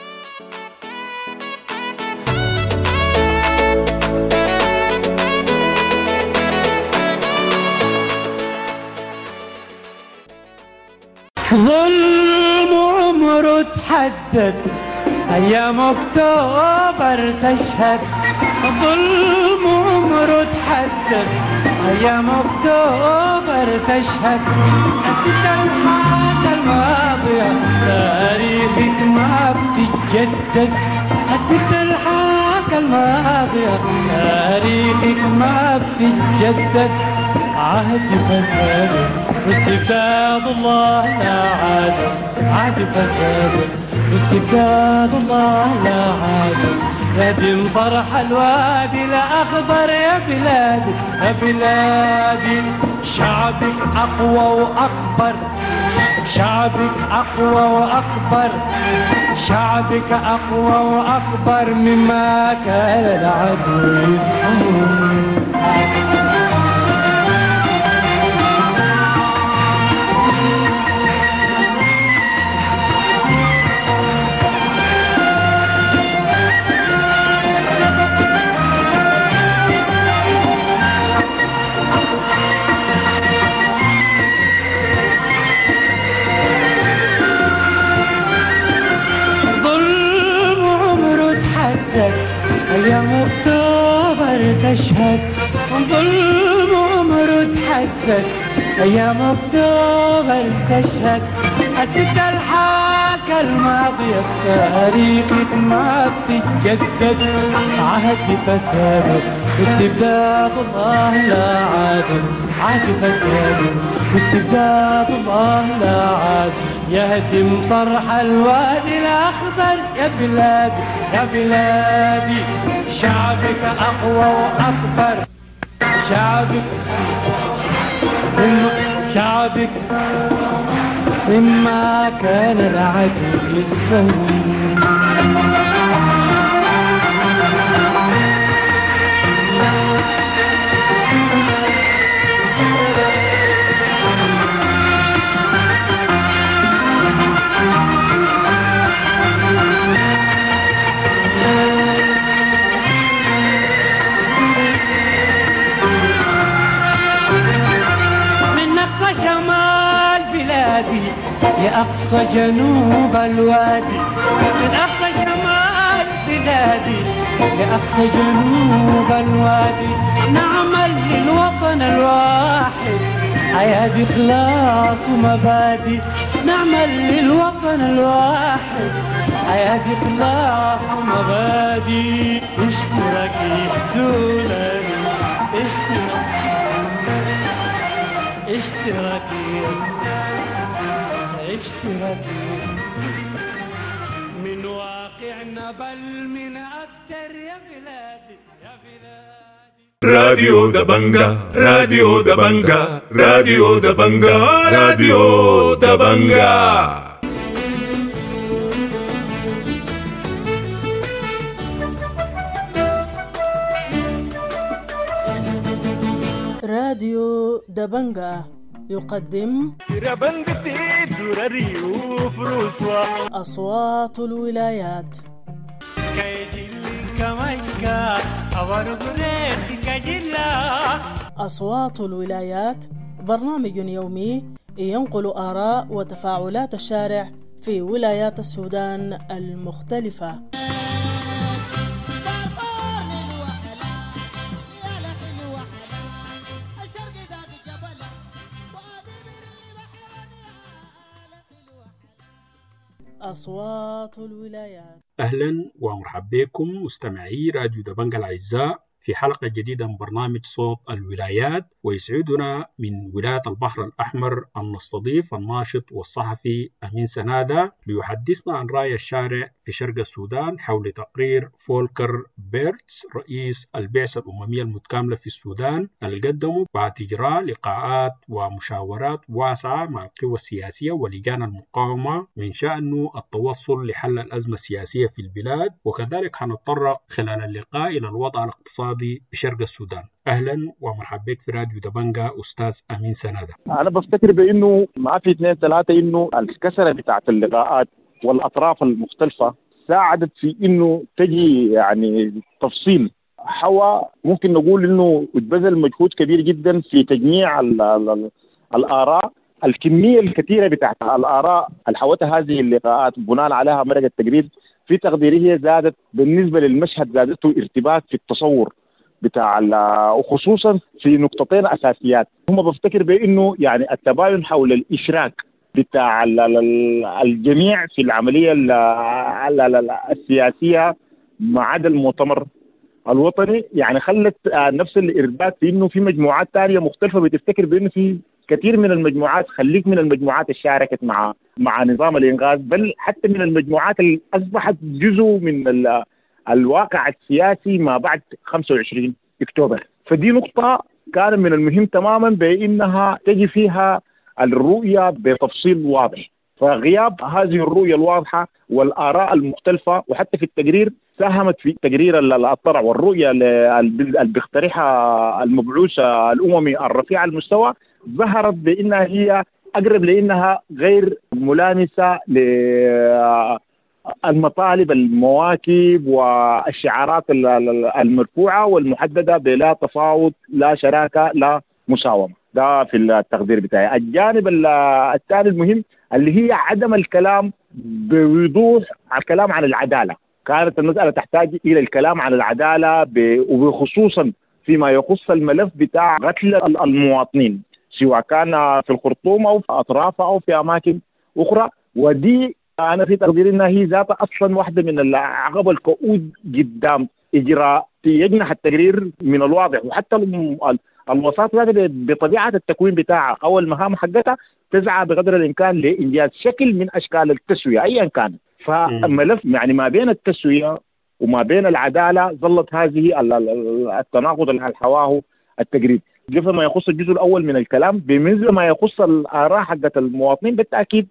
ظلم عمره تحدد، أيام أكتوبر تشهد. ظلم عمره تحدد، أيام أكتوبر تشهد. أنت الحاجة الماضية تاريخك ما بتتجدد. أنت الحاجة الماضية تاريخك ما بتتجدد. عهد فساد واستبداد الله لا عاد. عهد فساد واستبداد الله لا عاد. يدم صرح الوادي الأخضر يا بلادي يا بلادي. شعبك أقوى وأكبر، شعبك أقوى وأكبر، شعبك أقوى وأكبر مما كان العدو يصمم. أيام أكتوبر تشهد. ظلم عمره تحدد، أيام أكتوبر تشهد. أسد الحاكة الماضية تاريخك ما بتتجدد. عهد فساد واستبداد الله لا عاد. عهد فساد واستبداد الله لا عاد. يهدم صرح الوادي الأخضر يا بلادي يا بلادي. شعبك أقوى وأكبر، شعبك مما كان العدو يصمم. لأقصى جنوب الوادي، من أقصى شمال بلادي لأقصى جنوب الوادي. نعمل للوطن الواحد أيادي إخلاص ومبادئ. نعمل للوطن الواحد أيادي إخلاص ومبادئ. اشتراكي زولاني اشتراكي من واقعنا بل من أكثر يا بلادي يا بلادي. راديو دبنجا راديو دبنجا راديو دبنجا راديو دبنجا. راديو دبنجا يقدم أصوات الولايات. أصوات الولايات برنامج يومي ينقل آراء وتفاعلات الشارع في ولايات السودان المختلفة. أصوات الولايات. أهلا ومرحبا بكم مستمعي راديو دبنجة الأعزاء في حلقة جديدة من برنامج صوت الولايات، ويسعدنا من ولاية البحر الأحمر أن نستضيف الناشط والصحفي أمين سنادة ليحدثنا عن رأي الشارع في شرق السودان حول تقرير فولكر بيرتس رئيس البعثة الأممية المتكاملة في السودان اللي قدمه بعد إجراء لقاءات ومشاورات واسعة مع القوى السياسية ولجان المقاومة من شأنه التوصل لحل الأزمة السياسية في البلاد، وكذلك حنتطرق خلال اللقاء إلى الوضع الاقتصادي بشرق السودان. أهلا ومرحبا بك في راديو دبنجة أستاذ أمين سنادة. أنا بفتكر بأنه ما في 2-3 إنه الكسرة بتاعت اللقاءات والأطراف المختلفة ساعدت في إنه تجي يعني تفصيل حوى ممكن نقول إنه اتبذل مجهود كبير جدا في تجميع الآراء. الكمية الكثيرة بتاعت الآراء اللي حوتها هذه اللقاءات بناء عليها مرق التقرير في تقديره هي زادت بالنسبة للمشهد، زادته ارتباك في التصور بتاع وخصوصا في نقطتين أساسيات. هم بفتكر بأنه يعني التباين حول الإشراك بتاع الجميع في العملية السياسية ما عدا المؤتمر الوطني، يعني خلت نفس الإرباك في إنه في مجموعات تانية مختلفة بتفتكر بأنه في كثير من المجموعات خليك من المجموعات اللي شاركت مع نظام الإنقاذ، بل حتى من المجموعات اللي أصبحت جزء من الواقع السياسي ما بعد 25 أكتوبر. فدي نقطة كان من المهم تماما بأنها تجي فيها الرؤية بتفصيل واضح. فغياب هذه الرؤية الواضحة والآراء المختلفة وحتى في التقرير ساهمت في تقرير الطرح والرؤية اللي بيقترحها المبعوث الأممي الرفيع المستوى، ظهرت بأنها هي أقرب لأنها غير ملامسة للمطالب المواكب والشعارات المرفوعة والمحددة بلا تفاوض لا شراكة لا مساومة. ده في التقدير بتاعي. الجانب الثاني المهم اللي هي عدم الكلام بوضوح على الكلام عن العدالة. كانت المسألة تحتاج إلى الكلام عن العدالة وبخصوصا فيما يخص الملف بتاع قتل المواطنين سواء كان في الخرطوم أو في أطرافها أو في أماكن أخرى. ودي أنا في تقديري أنها هي ذاتها أصلا واحدة من العقبة الكؤود قدام إجراء يجنح التقرير من الواضح. وحتى الوساطة ذاتها بطبيعة التكوين بتاعها أو المهام حقتها تسعى بقدر الإمكان لإنجاز شكل من أشكال التسوية أيا كان. فملف يعني ما بين التسوية وما بين العدالة ظلت هذه التناقض اللي حواه التقرير. ما يخص الجزء الأول من الكلام بالنسبة ما يخص الآراء حقت المواطنين، بالتأكيد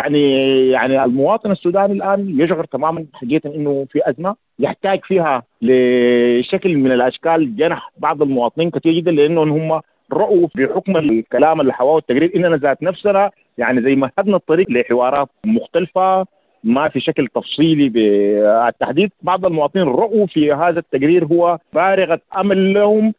يعني المواطن السوداني الآن يشعر تماما حقيقة إنه في أزمة يحتاج فيها لشكل من الأشكال جنح بعض المواطنين كثير جدا، لأنهم هم رأوا بحكم الكلام اللي حواه التقرير إننا ذات نفسنا يعني زي ما هدنا الطريق لحوارات مختلفة ما في شكل تفصيلي بالتحديد. بعض المواطنين رأوا في هذا التقرير هو فارغة أمل لهم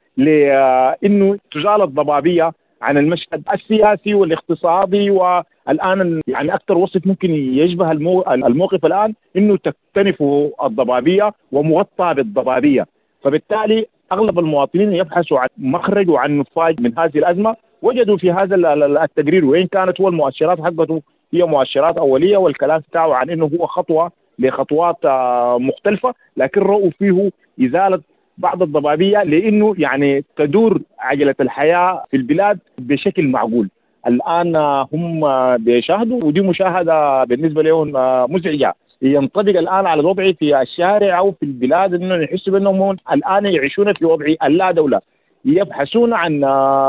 لأنه تزال الضبابية عن المشهد السياسي والاقتصادي. والآن يعني أكثر وصف ممكن يشبه الموقف الآن إنه تكتنف الضبابية ومغطى بالضبابية. فبالتالي أغلب المواطنين يبحثوا عن مخرج وعن نفاذ من هذه الأزمة، وجدوا في هذا التقرير وإن كانت هو المؤشرات حقته هي مؤشرات أولية والكلام بتاعه عن إنه هو خطوة لخطوات مختلفة، لكن رأوا فيه إزالة بعض الضبابية لأنه يعني تدور عجلة الحياة في البلاد بشكل معقول. الآن هم بيشاهدوا ودي مشاهدة بالنسبة لهم مزعجة ينطبق الآن على الوضع في الشارع أو في البلاد، إنه يحسوا بأنهم الآن يعيشون في وضع اللا دولة، يبحثون عن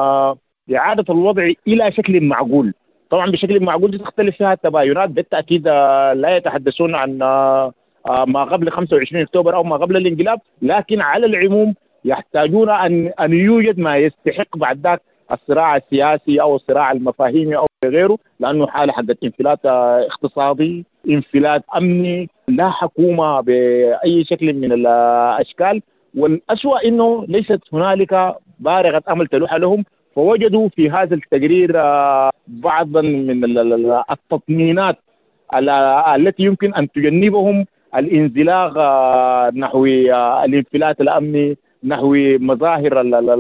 إعادة الوضع إلى شكل معقول. طبعا بشكل معقول تختلف فيها التباينات، بالتأكيد لا يتحدثون عن ما قبل 25 أكتوبر أو ما قبل الانقلاب، لكن على العموم يحتاجون أن يوجد ما يستحق بعد ذاك الصراع السياسي أو الصراع المفاهيمي أو غيره، لأنه حالة حقت انفلات اقتصادي، انفلات أمني، لا حكومة بأي شكل من الأشكال. والأسوأ أنه ليست هنالك بارغة أمل تلوح لهم، فوجدوا في هذا التقرير بعضا من التطمينات التي يمكن أن تجنبهم الانزلاق نحو الانفلات الأمني، نحو مظاهر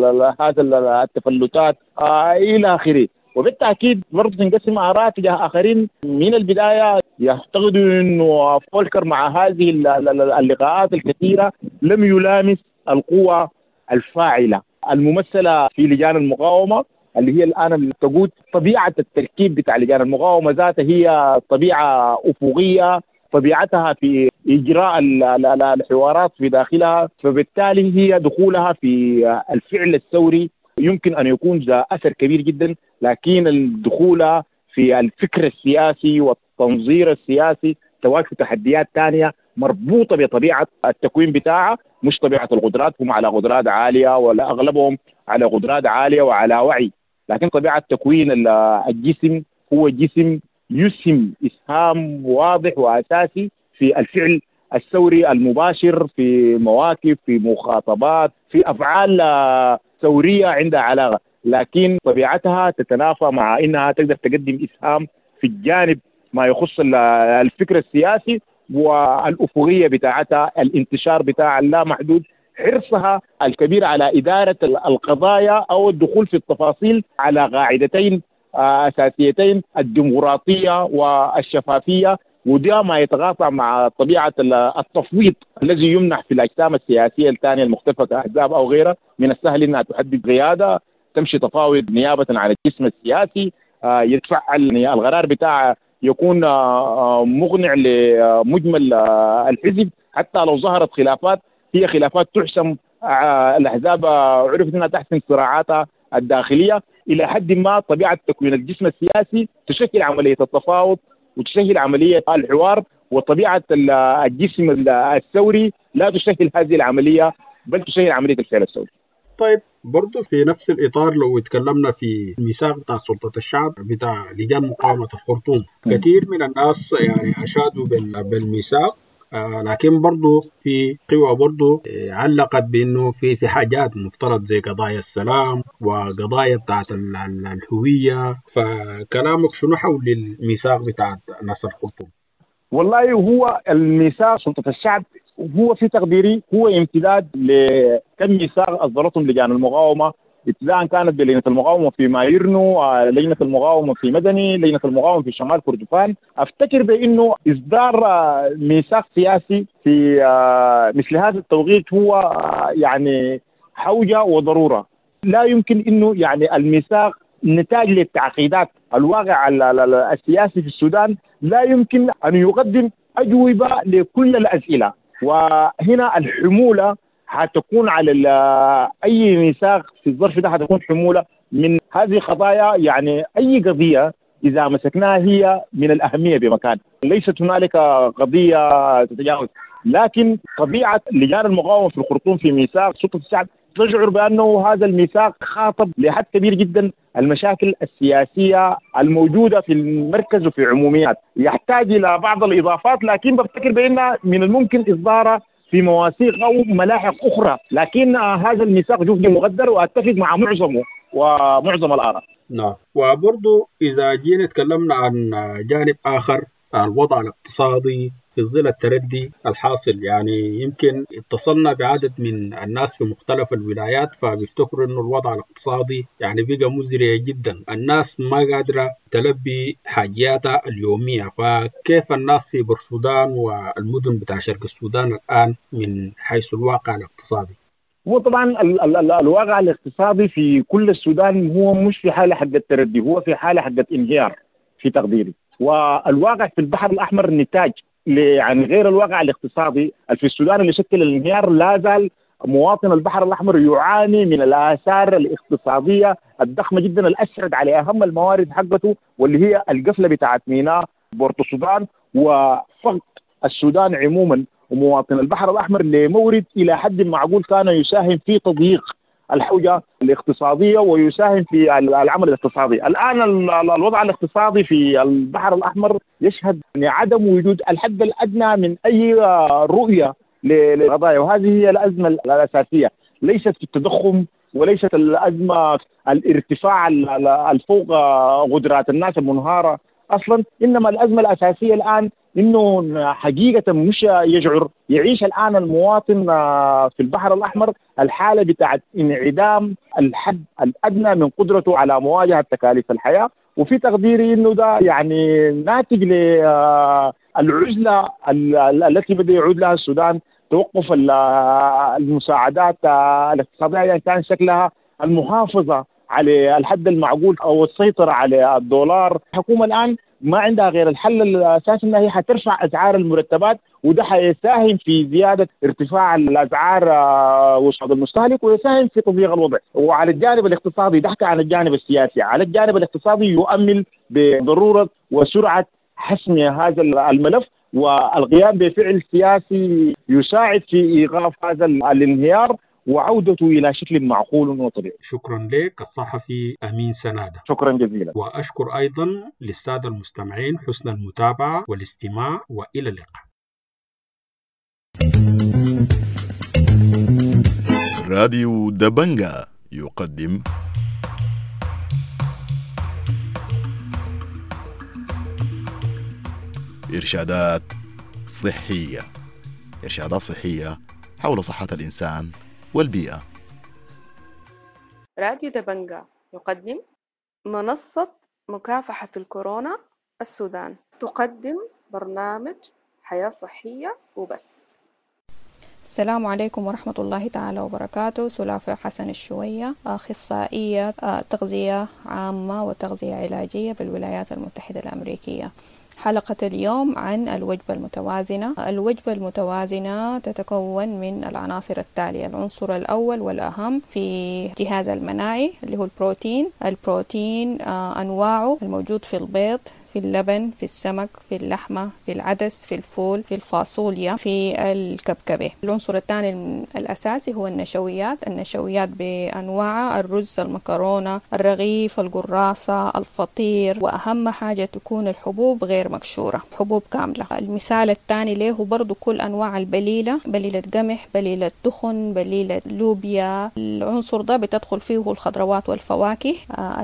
هذا التفلتات إلى آخره. وبالتأكيد برضه تنقسم آراء تجاه آخرين من البداية يعتقدوا أنه فولكر مع هذه اللقاءات الكثيرة لم يلامس القوى الفاعلة الممثلة في لجان المقاومة اللي هي الآن تقود. طبيعة التركيب بتاع لجان المقاومة ذاتها هي طبيعة أفقية، طبيعتها في إجراء الحوارات في داخلها، فبالتالي هي دخولها في الفعل الثوري يمكن أن يكون ذا أثر كبير جدا، لكن الدخول في الفكر السياسي والتنظير السياسي تواجه تحديات ثانية مربوطة بطبيعة التكوين بتاعها، مش طبيعة القدرات. هم على قدرات عالية ولا أغلبهم على قدرات عالية وعلى وعي، لكن طبيعة تكوين الجسم هو جسم يسهم إسهام واضح وأساسي في الفعل الثوري المباشر، في مواقف، في مخاطبات، في أفعال ثورية عندها علاقة، لكن طبيعتها تتنافى مع إنها تقدر تقدم إسهام في الجانب ما يخص الفكر السياسي والأفقية بتاعتها، الانتشار بتاع اللامحدود، حرصها الكبير على إدارة القضايا أو الدخول في التفاصيل على قاعدتين أساسيتين، الديمقراطية والشفافية. وده ما يتغاطى مع طبيعة التفويض الذي يمنح في الأجسام السياسية الثانية المختلفة كأحزاب أو غيرها. من السهل أنها تحدد قيادة، تمشي تفاوض نيابة عن الجسم السياسي، يتفعل القرار بتاعه يكون مقنع لمجمل الحزب، حتى لو ظهرت خلافات هي خلافات تحسم. الأحزاب عرفت أنها تحسم صراعاتها الداخلية إلى حد ما. طبيعة تكوين الجسم السياسي تشكل عملية التفاوض وتسهل عملية الحوار، وطبيعة الجسم الثوري لا تسهل هذه العملية بل تسهل عملية الفعل الثوري. طيب برضو في نفس الإطار لو اتكلمنا في الميثاق بتاع سلطة الشعب بتاع لجان مقاومة الخرطوم، كثير من الناس يعني أشادوا بالميثاق، لكن برضو في قوى برضو علقت بأنه في حاجات مفترض زي قضايا السلام وقضايا بتاعت الهوية. فكلامك شنو حول الميثاق بتاعت ناس الخرطوم؟ والله هو الميثاق سلطة الشعب هو في تقديري هو امتداد لكم ميثاق أصدرتهم لجان المقاومة، ابتداء كانت بلجنة المقاومة في مايرنو، لجنة المقاومة في مدني، لجنة المقاومة في شمال كردفان. أفتكر بأنه إصدار ميثاق سياسي في مثل هذا التوقيت هو يعني حوجة وضرورة. لا يمكن أنه يعني الميثاق نتاج للتعقيدات الواقع السياسي في السودان، لا يمكن أن يقدم أجوبة لكل الأسئلة، وهنا الحمولة هتكون على أي ميثاق في الظرف ده، هتكون حمولة من هذه القضايا. يعني أي قضية إذا مسكناها هي من الأهمية بمكان، ليست هنالك قضية تتجاوز. لكن طبيعة لجان المقاومة في الخرطوم في ميثاق سلطة الشعب تشعر بأنه هذا الميثاق خاطب لحد كبير جدا المشاكل السياسية الموجودة في المركز وفي عموميات، يحتاج إلى بعض الإضافات، لكن بفتكر بأنه من الممكن إصداره في مواثيق أو ملاحق أخرى. لكن هذا الميثاق جهدي مقدر وأتفق مع معظمه ومعظم الآراء. نعم. وبرضو إذا جينا تكلمنا عن جانب آخر، الوضع الاقتصادي في ظل التردي الحاصل، يعني يمكن اتصلنا بعدد من الناس في مختلف الولايات فبيفتكروا إنه الوضع الاقتصادي يعني بقى مزري جدا، الناس ما قادرة تلبي حاجياتها اليومية. فكيف الناس في بورسودان والمدن بتاع شرق السودان الآن من حيث الواقع الاقتصادي؟ هو طبعا الواقع الاقتصادي في كل السودان هو مش في حالة حق التردي، هو في حالة حق انهيار في تقديري. والواقع في البحر الأحمر نتاج يعني غير الواقع الاقتصادي في السودان اللي شكل الانهيار. لا زال مواطن البحر الأحمر يعاني من الآثار الاقتصادية الضخمة جدا الأسرد على أهم الموارد حقته، واللي هي القفلة بتاعت ميناء بورتو السودان وفقد السودان عموما ومواطن البحر الأحمر لمورد إلى حد معقول كان يساهم في تضييق الحوجة الاقتصادية ويساهم في العمل الاقتصادي. الآن الوضع الاقتصادي في البحر الأحمر يشهد عدم وجود الحد الأدنى من أي رؤية للقضايا، وهذه هي الأزمة الأساسية، ليست في التضخم وليست الأزمة الارتفاع الفوق قدرات الناس المنهارة أصلا. إنما الأزمة الأساسية الآن إنه حقيقة مش يعيش الآن المواطن في البحر الأحمر الحالة بتاعت انعدام الحد الأدنى من قدرته على مواجهة تكاليف الحياة. وفي تقديري إنه ده يعني ناتج للعزلة التي بدأ يعود لها السودان، توقف المساعدات الاقتصادية يعني كان شكلها المحافظة على الحد المعقول أو السيطرة على الدولار. الحكومة الآن ما عندها غير الحل الأساسي أنها هي حترفع أسعار المرتبات، وده حيساهم في زيادة ارتفاع الأسعار وسط المستهلك ويساهم في تضييق الوضع. وعلى الجانب الاقتصادي ده حكى عن الجانب السياسي، على الجانب الاقتصادي يؤمل بضرورة وسرعة حسم هذا الملف والقيام بفعل سياسي يساعد في إيقاف هذا الانهيار وعودته إلى شكل معقول وطبيعي. شكرا لك الصحفي أمين سنادة. شكرا جزيلا. وأشكر أيضا للسادة المستمعين حسن المتابعة والاستماع، وإلى اللقاء. راديو دبنجا يقدم إرشادات صحية حول صحة الإنسان والبيئة. راديو دبنجا يقدم منصة مكافحة الكورونا السودان، تقدم برنامج حياة صحية وبس. السلام عليكم ورحمة الله تعالى وبركاته. سلافة حسن الشوية، أخصائية تغذية عامة وتغذية علاجية بالولايات المتحدة الأمريكية. حلقة اليوم عن الوجبة المتوازنة. الوجبة المتوازنة تتكون من العناصر التالية. العنصر الأول والأهم في الجهاز المناعي اللي هو البروتين أنواعه الموجود في البيض، في اللبن، في السمك، في اللحمة، في العدس، في الفول، في الفاصوليا، في الكبكبة. العنصر الثاني الأساسي هو النشويات بأنواعها: الرز، المكرونة، الرغيف، القراصة، الفطير، وأهم حاجة تكون الحبوب غير مكشورة، حبوب كاملة. المثال الثاني له برضو كل أنواع البليلة، بليلة قمح، بليلة دخن، بليلة لوبيا. العنصر ده بتدخل فيه الخضروات والفواكه.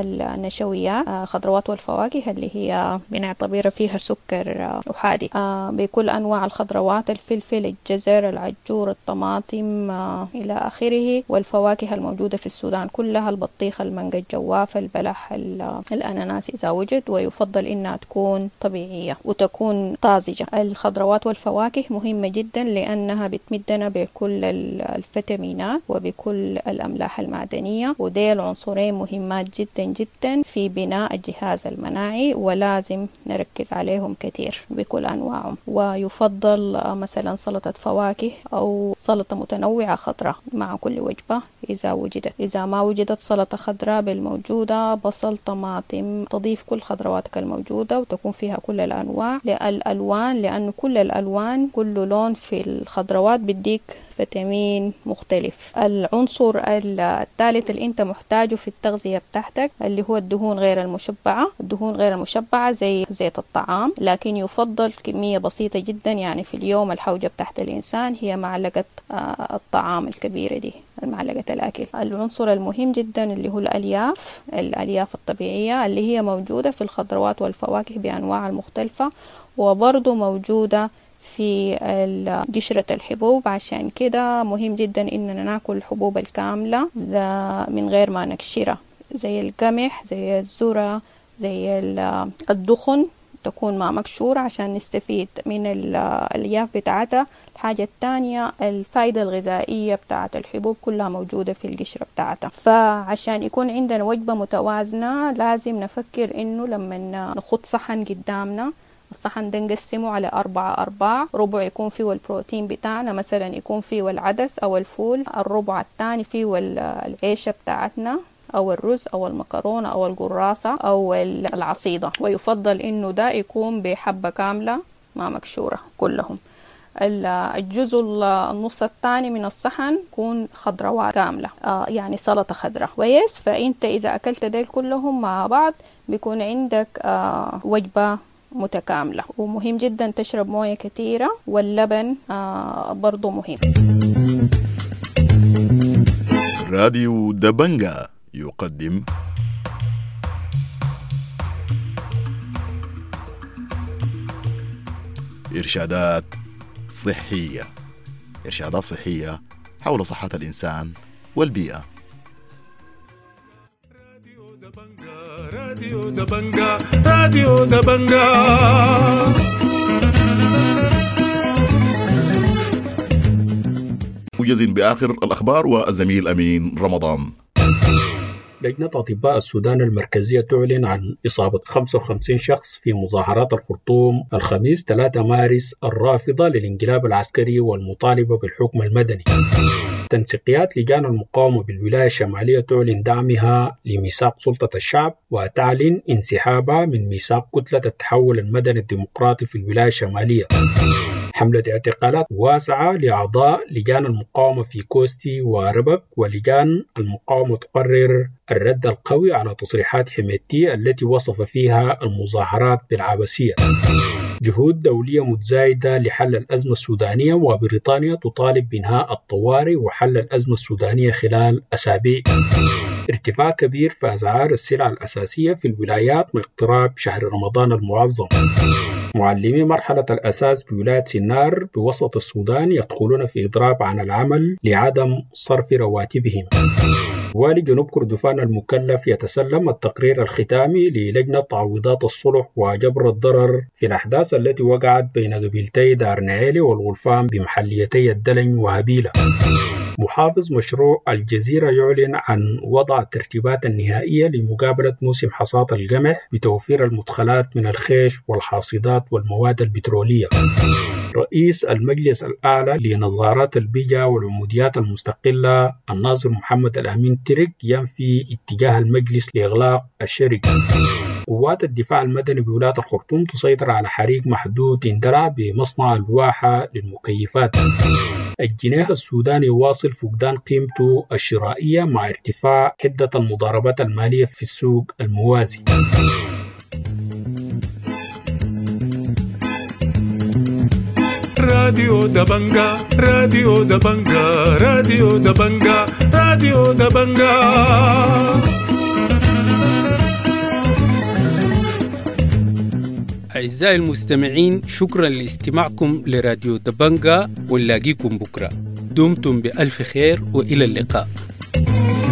النشويات خضروات والفواكه اللي هي بنعتبر فيها سكر أحادي، بكل أنواع الخضروات: الفلفل، الجزر، العجور، الطماطم إلى آخره. والفواكه الموجودة في السودان كلها: البطيخ، المانجا، الجواف، البلح، الأناناس إذا وجد، ويفضل إنها تكون طبيعية وتكون طازجة. الخضروات والفواكه مهمة جدا لأنها بتمدنا بكل الفيتامينات وبكل الأملاح المعدنية، وديل عنصرين مهمات جدا جدا في بناء الجهاز المناعي، ولازم نركز عليهم كثير بكل أنواعهم. ويفضل مثلا سلطة فواكه أو سلطة متنوعة خضراء مع كل وجبة إذا وجدت. إذا ما وجدت سلطة خضراء بالموجودة، بصل، طماطم، تضيف كل خضرواتك الموجودة وتكون فيها كل الأنواع. الألوان، لأن كل الألوان، كل لون في الخضروات بديك فيتامين مختلف. العنصر الثالث اللي أنت محتاجه في التغذية بتاعتك اللي هو الدهون غير المشبعة. الدهون غير المشبعة زي زيت الطعام، لكن يفضل كمية بسيطة جدا، يعني في اليوم الحوجة بتاعت الإنسان هي معلقة الطعام الكبيرة دي، معلقة الأكل. العنصر المهم جدا اللي هو الألياف الطبيعية اللي هي موجودة في الخضروات والفواكه بأنواع المختلفة، وبرضو موجودة في قشرة الحبوب. عشان كده مهم جدا إننا ناكل الحبوب الكاملة من غير ما نكشرها، زي القمح، زي الذرة، زي الدخن تكون ما مكشورة عشان نستفيد من الألياف بتاعتها. الحاجة الثانية الفائدة الغذائية بتاعت الحبوب كلها موجودة في القشرة بتاعتها. فعشان يكون عندنا وجبة متوازنة لازم نفكر إنه لما نخط صحن قدامنا، الصحن ده نقسمه على 4 ربع يكون فيه البروتين بتاعنا، مثلا يكون فيه العدس أو الفول، الربع الثاني فيه العيشة بتاعتنا أو الرز أو المكرونة أو القراصة أو العصيدة، ويفضل إنه ده يكون بحبة كاملة ما مكشورة كلهم. الجزء النص الثاني من الصحن يكون خضروات كاملة، يعني سلطة خضراء كويس. فأنت إذا أكلت ديل كلهم مع بعض بيكون عندك وجبة متكاملة. ومهم جدا تشرب موية كثيرة، واللبن برضو مهم. راديو دبنجا يقدم إرشادات صحية. إرشادات صحية حول صحة الإنسان والبيئة. راديو دبنجا راديو دبنجا موجز بآخر الأخبار والزميل أمين رمضان. لجنة أطباء السودان المركزية تعلن عن إصابة 55 شخص في مظاهرات الخرطوم الخميس 3 مارس الرافضة للانقلاب العسكري والمطالبة بالحكم المدني. تنسيقيات لجان المقاومة بالولاية الشمالية تعلن دعمها لميثاق سلطة الشعب وتعلن انسحابها من ميثاق كتلة التحول المدني الديمقراطي في الولاية الشمالية. حملة اعتقالات واسعة لأعضاء لجان المقاومة في كوستي وربك، ولجان المقاومة تقرر الرد القوي على تصريحات حميدتي التي وصف فيها المظاهرات بالعبثية. جهود دولية متزايدة لحل الأزمة السودانية، وبريطانيا تطالب بإنهاء الطوارئ وحل الأزمة السودانية خلال أسابيع. ارتفاع كبير في أسعار السلع الأساسية في الولايات من اقتراب شهر رمضان المعظم. معلمي مرحلة الأساس بولاية سنار بوسط السودان يدخلون في إضراب عن العمل لعدم صرف رواتبهم. والي جنوب كردفان المكلف يتسلم التقرير الختامي للجنة تعويضات الصلح وجبر الضرر في الأحداث التي وقعت بين قبيلتي دارنعيلي والغلفان بمحليتي الدلن وهبيلة. محافظ مشروع الجزيرة يعلن عن وضع الترتيبات النهائية لمقابلة موسم حصاد القمح بتوفير المدخلات من الخيش والحاصدات والمواد البترولية. رئيس المجلس الأعلى لنظارات البيئة والعموديات المستقلة الناظر محمد الأمين ترك ينفي اتجاه المجلس لإغلاق الشركة. قوات الدفاع المدني بولاية الخرطوم تسيطر على حريق محدود اندلع بمصنع الواحة للمكيفات. الجنيه السوداني يواصل فقدان قيمته الشرائية مع ارتفاع حدة المضاربات المالية في السوق الموازي. راديو دبنجا راديو دبنجا راديو دبنجا راديو دبنجا. أعزائي المستمعين، شكرا لاستماعكم لراديو دبنجا، ونلاقيكم بكرة. دمتم بألف خير وإلى اللقاء.